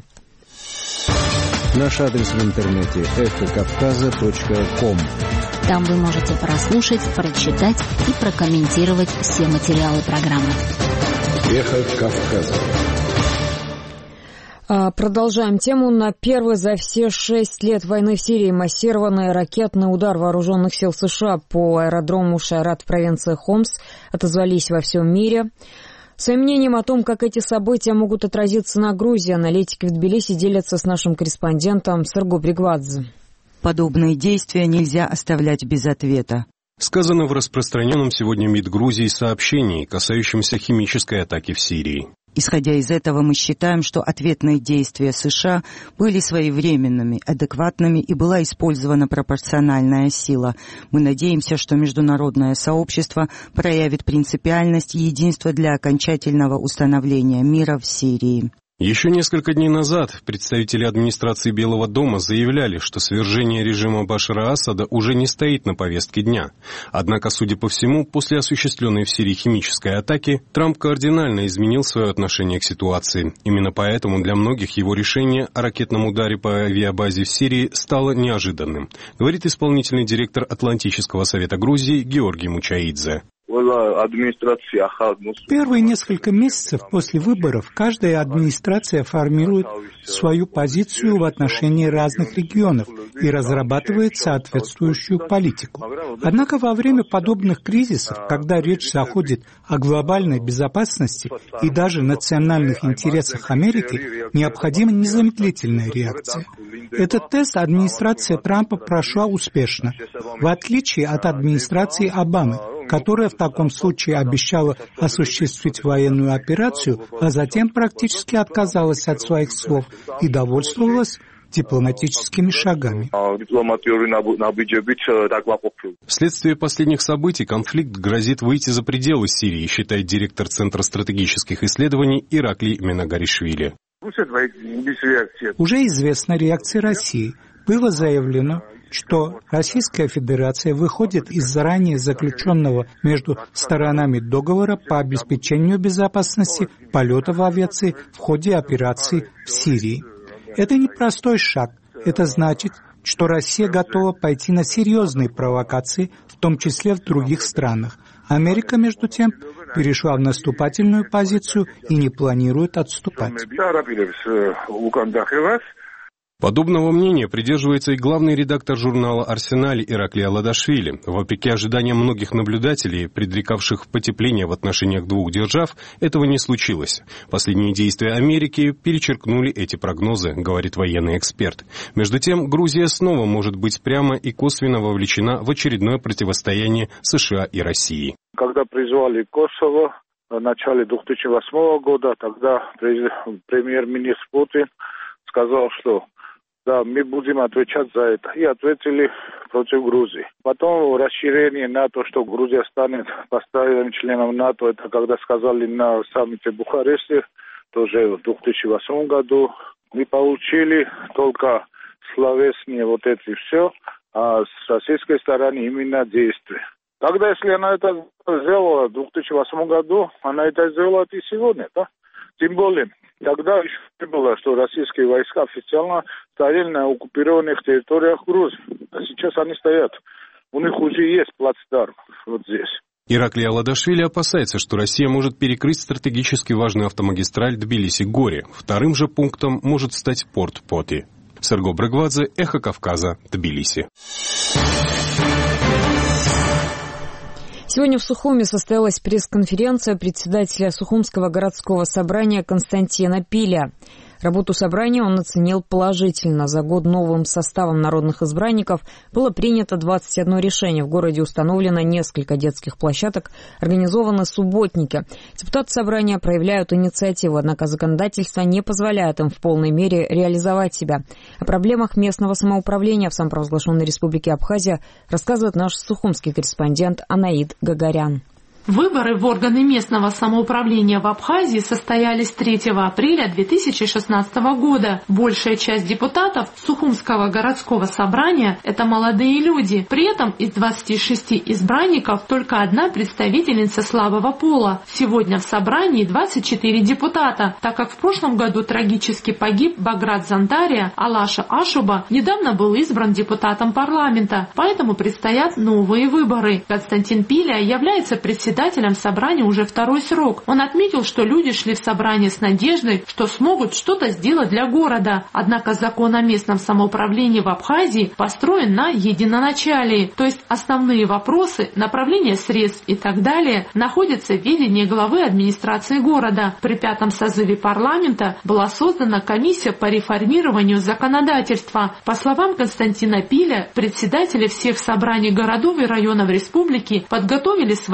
Speaker 14: Наш адрес в интернете — эхокавказа.ком.
Speaker 4: Там вы можете прослушать, прочитать и прокомментировать все материалы программы.
Speaker 14: Эхо Кавказа.
Speaker 1: Продолжаем тему. На первый за все 6 лет войны в Сирии массированный ракетный удар вооруженных сил США по аэродрому Шайрат в провинции Хомс отозвались во всем мире. Своим мнением о том, как эти события могут отразиться на Грузии, аналитики в Тбилиси делятся с нашим корреспондентом Серго Бригвадзе.
Speaker 7: Подобные действия нельзя оставлять без ответа.
Speaker 6: Сказано в распространенном сегодня МИД Грузии сообщении, касающемся химической атаки в Сирии.
Speaker 7: Исходя из этого, мы считаем, что ответные действия США были своевременными, адекватными и была использована пропорциональная сила. Мы надеемся, что международное сообщество проявит принципиальность и единство для окончательного установления мира в Сирии.
Speaker 6: Еще несколько дней назад представители администрации Белого дома заявляли, что свержение режима Башара Асада уже не стоит на повестке дня. Однако, судя по всему, после осуществленной в Сирии химической атаки, Трамп кардинально изменил свое отношение к ситуации. Именно поэтому для многих его решение о ракетном ударе по авиабазе в Сирии стало неожиданным, говорит исполнительный директор Атлантического совета Грузии Георгий Мучаидзе.
Speaker 8: Первые несколько месяцев после выборов каждая администрация формирует свою позицию в отношении разных регионов и разрабатывает соответствующую политику. Однако во время подобных кризисов, когда речь заходит о глобальной безопасности и даже национальных интересах Америки, необходима незамедлительная реакция. Этот тест администрация Трампа прошла успешно, в отличие от администрации Обамы, которая в таком случае обещала осуществить военную операцию, а затем практически отказалась от своих слов и довольствовалась дипломатическими шагами.
Speaker 6: Вследствие последних событий конфликт грозит выйти за пределы Сирии, считает директор Центра стратегических исследований Ираклий Менагаришвили.
Speaker 8: Уже известна реакция России. Было заявлено, что Российская Федерация выходит из заранее заключенного между сторонами договора по обеспечению безопасности полета в авиации в ходе операции в Сирии. Это непростой шаг. Это значит, что Россия готова пойти на серьезные провокации, в том числе в других странах. Америка, между тем, перешла в наступательную позицию и не планирует отступать.
Speaker 6: Подобного мнения придерживается и главный редактор журнала «Арсеналь» Ираклий Аладашвили. Вопреки ожиданиям многих наблюдателей, предрекавших потепление в отношениях двух держав, этого не случилось. Последние действия Америки перечеркнули эти прогнозы, говорит военный эксперт. Между тем, Грузия снова может быть прямо и косвенно вовлечена в очередное противостояние США и России.
Speaker 3: Когда призвали Косово в начале 2008 года, тогда премьер-министр Путин сказал, что да, мы будем отвечать за это. И ответили против Грузии. Потом расширение НАТО, что Грузия станет постоянным членом НАТО, это когда сказали на саммите в Бухаресте, тоже в 2008 году. Мы получили только словесные вот эти все, а с российской стороны именно действия. Тогда, если она это сделала в 2008 году, она это сделала и сегодня, да? Тем более, тогда еще не было, что российские войска официально стояли на оккупированных территориях Грузии. А сейчас они стоят. У них уже есть плацдарм вот здесь.
Speaker 6: Ираклий Аладашвили опасается, что Россия может перекрыть стратегически важную автомагистраль Тбилиси-Гори. Вторым же пунктом может стать порт Поти. Серго Брыгвадзе, Эхо Кавказа, Тбилиси.
Speaker 1: Сегодня в Сухуме состоялась пресс-конференция председателя Сухумского городского собрания Константина Пиля. Работу собрания он оценил положительно. За год новым составом народных избранников было принято 21 решение. В городе установлено несколько детских площадок, организованы субботники. Депутаты собрания проявляют инициативу, однако законодательство не позволяет им в полной мере реализовать себя. О проблемах местного самоуправления в самопровозглашенной республике Абхазия рассказывает наш сухумский корреспондент Анаид Гагарян.
Speaker 22: Выборы в органы местного самоуправления в Абхазии состоялись 3 апреля 2016 года. Большая часть депутатов Сухумского городского собрания – это молодые люди. При этом из 26 избранников только одна представительница слабого пола. Сегодня в собрании 24 депутата, так как в прошлом году трагически погиб Баграт Зандария, Алаша Ашуба недавно был избран депутатом парламента, поэтому предстоят новые выборы. Константин Пиля является председателем собрания уже второй срок. Он отметил, что люди шли в собрание с надеждой, что смогут что-то сделать для города. Однако закон о местном самоуправлении в Абхазии построен на единоначалии, то есть основные вопросы, направление средств и так далее находятся в ведении главы администрации города. При 5-м созыве парламента была создана комиссия по реформированию законодательства. По словам Константина Пиля, председатели всех собраний городов и районов республики подготовили свои предложения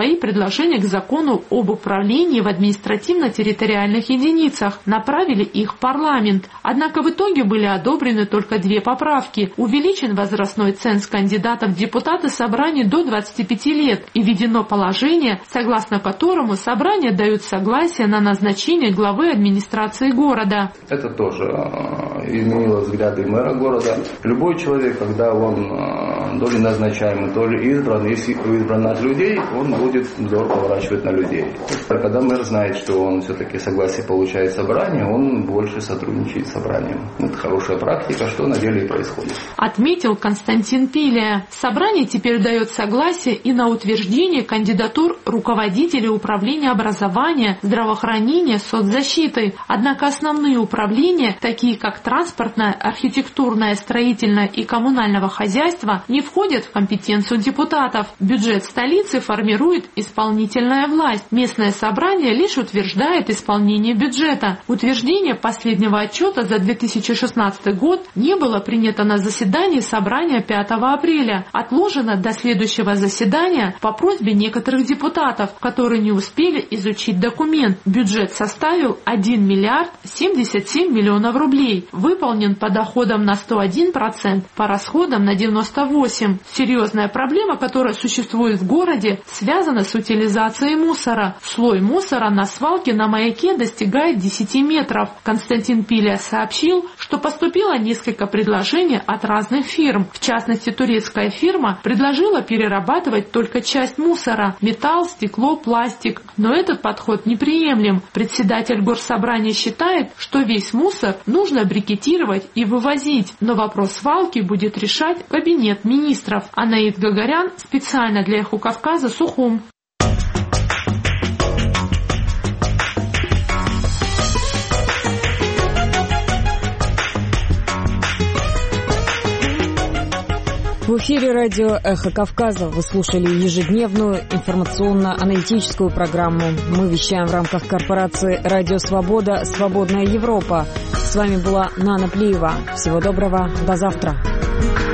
Speaker 22: предложения к закону об управлении в административно-территориальных единицах, направили их в парламент. Однако в итоге были одобрены только 2 поправки. Увеличен возрастной ценз кандидатов в депутаты собраний до 25 лет и введено положение, согласно которому собрания дают согласие на назначение главы администрации города.
Speaker 5: Это тоже изменило взгляды мэра города. Любой человек, когда он то ли назначаемый, то ли избран, если избран от людей, он будет взор поворачивать на людей. Когда мэр знает, что он все-таки согласие получает собрание, он больше сотрудничает с собранием. Это хорошая практика, что на деле и происходит.
Speaker 22: Отметил Константин Пилия. Собрание теперь дает согласие и на утверждение кандидатур руководителей управления образования, здравоохранения, соцзащиты. Однако основные управления, такие как транспортное, архитектурное, строительное и коммунального хозяйства, не входят в компетенцию депутатов. Бюджет столицы формирует исполнительная власть. Местное собрание лишь утверждает исполнение бюджета. Утверждение последнего отчета за 2016 год не было принято на заседании собрания 5 апреля. Отложено до следующего заседания по просьбе некоторых депутатов, которые не успели изучить документ. Бюджет составил 1 миллиард 77 миллионов рублей. Выполнен по доходам на 101%, по расходам на 98%. Серьезная проблема, которая существует в городе, связана с утилизацией мусора. Слой мусора на свалке на Маяке достигает 10 метров. Константин Пилия сообщил, что поступило несколько предложений от разных фирм. В частности, турецкая фирма предложила перерабатывать только часть мусора – металл, стекло, пластик. Но этот подход неприемлем. Председатель горсобрания считает, что весь мусор нужно брикетировать и вывозить. Но вопрос свалки будет решать кабинет министров. Анаид Гагарян специально для «Эхо Кавказа», Сухум.
Speaker 1: В эфире радио «Эхо Кавказа». Вы слушали ежедневную информационно-аналитическую программу. Мы вещаем в рамках корпорации «Радио Свобода. Свободная Европа». С вами была Нана Плиева. Всего доброго. До завтра.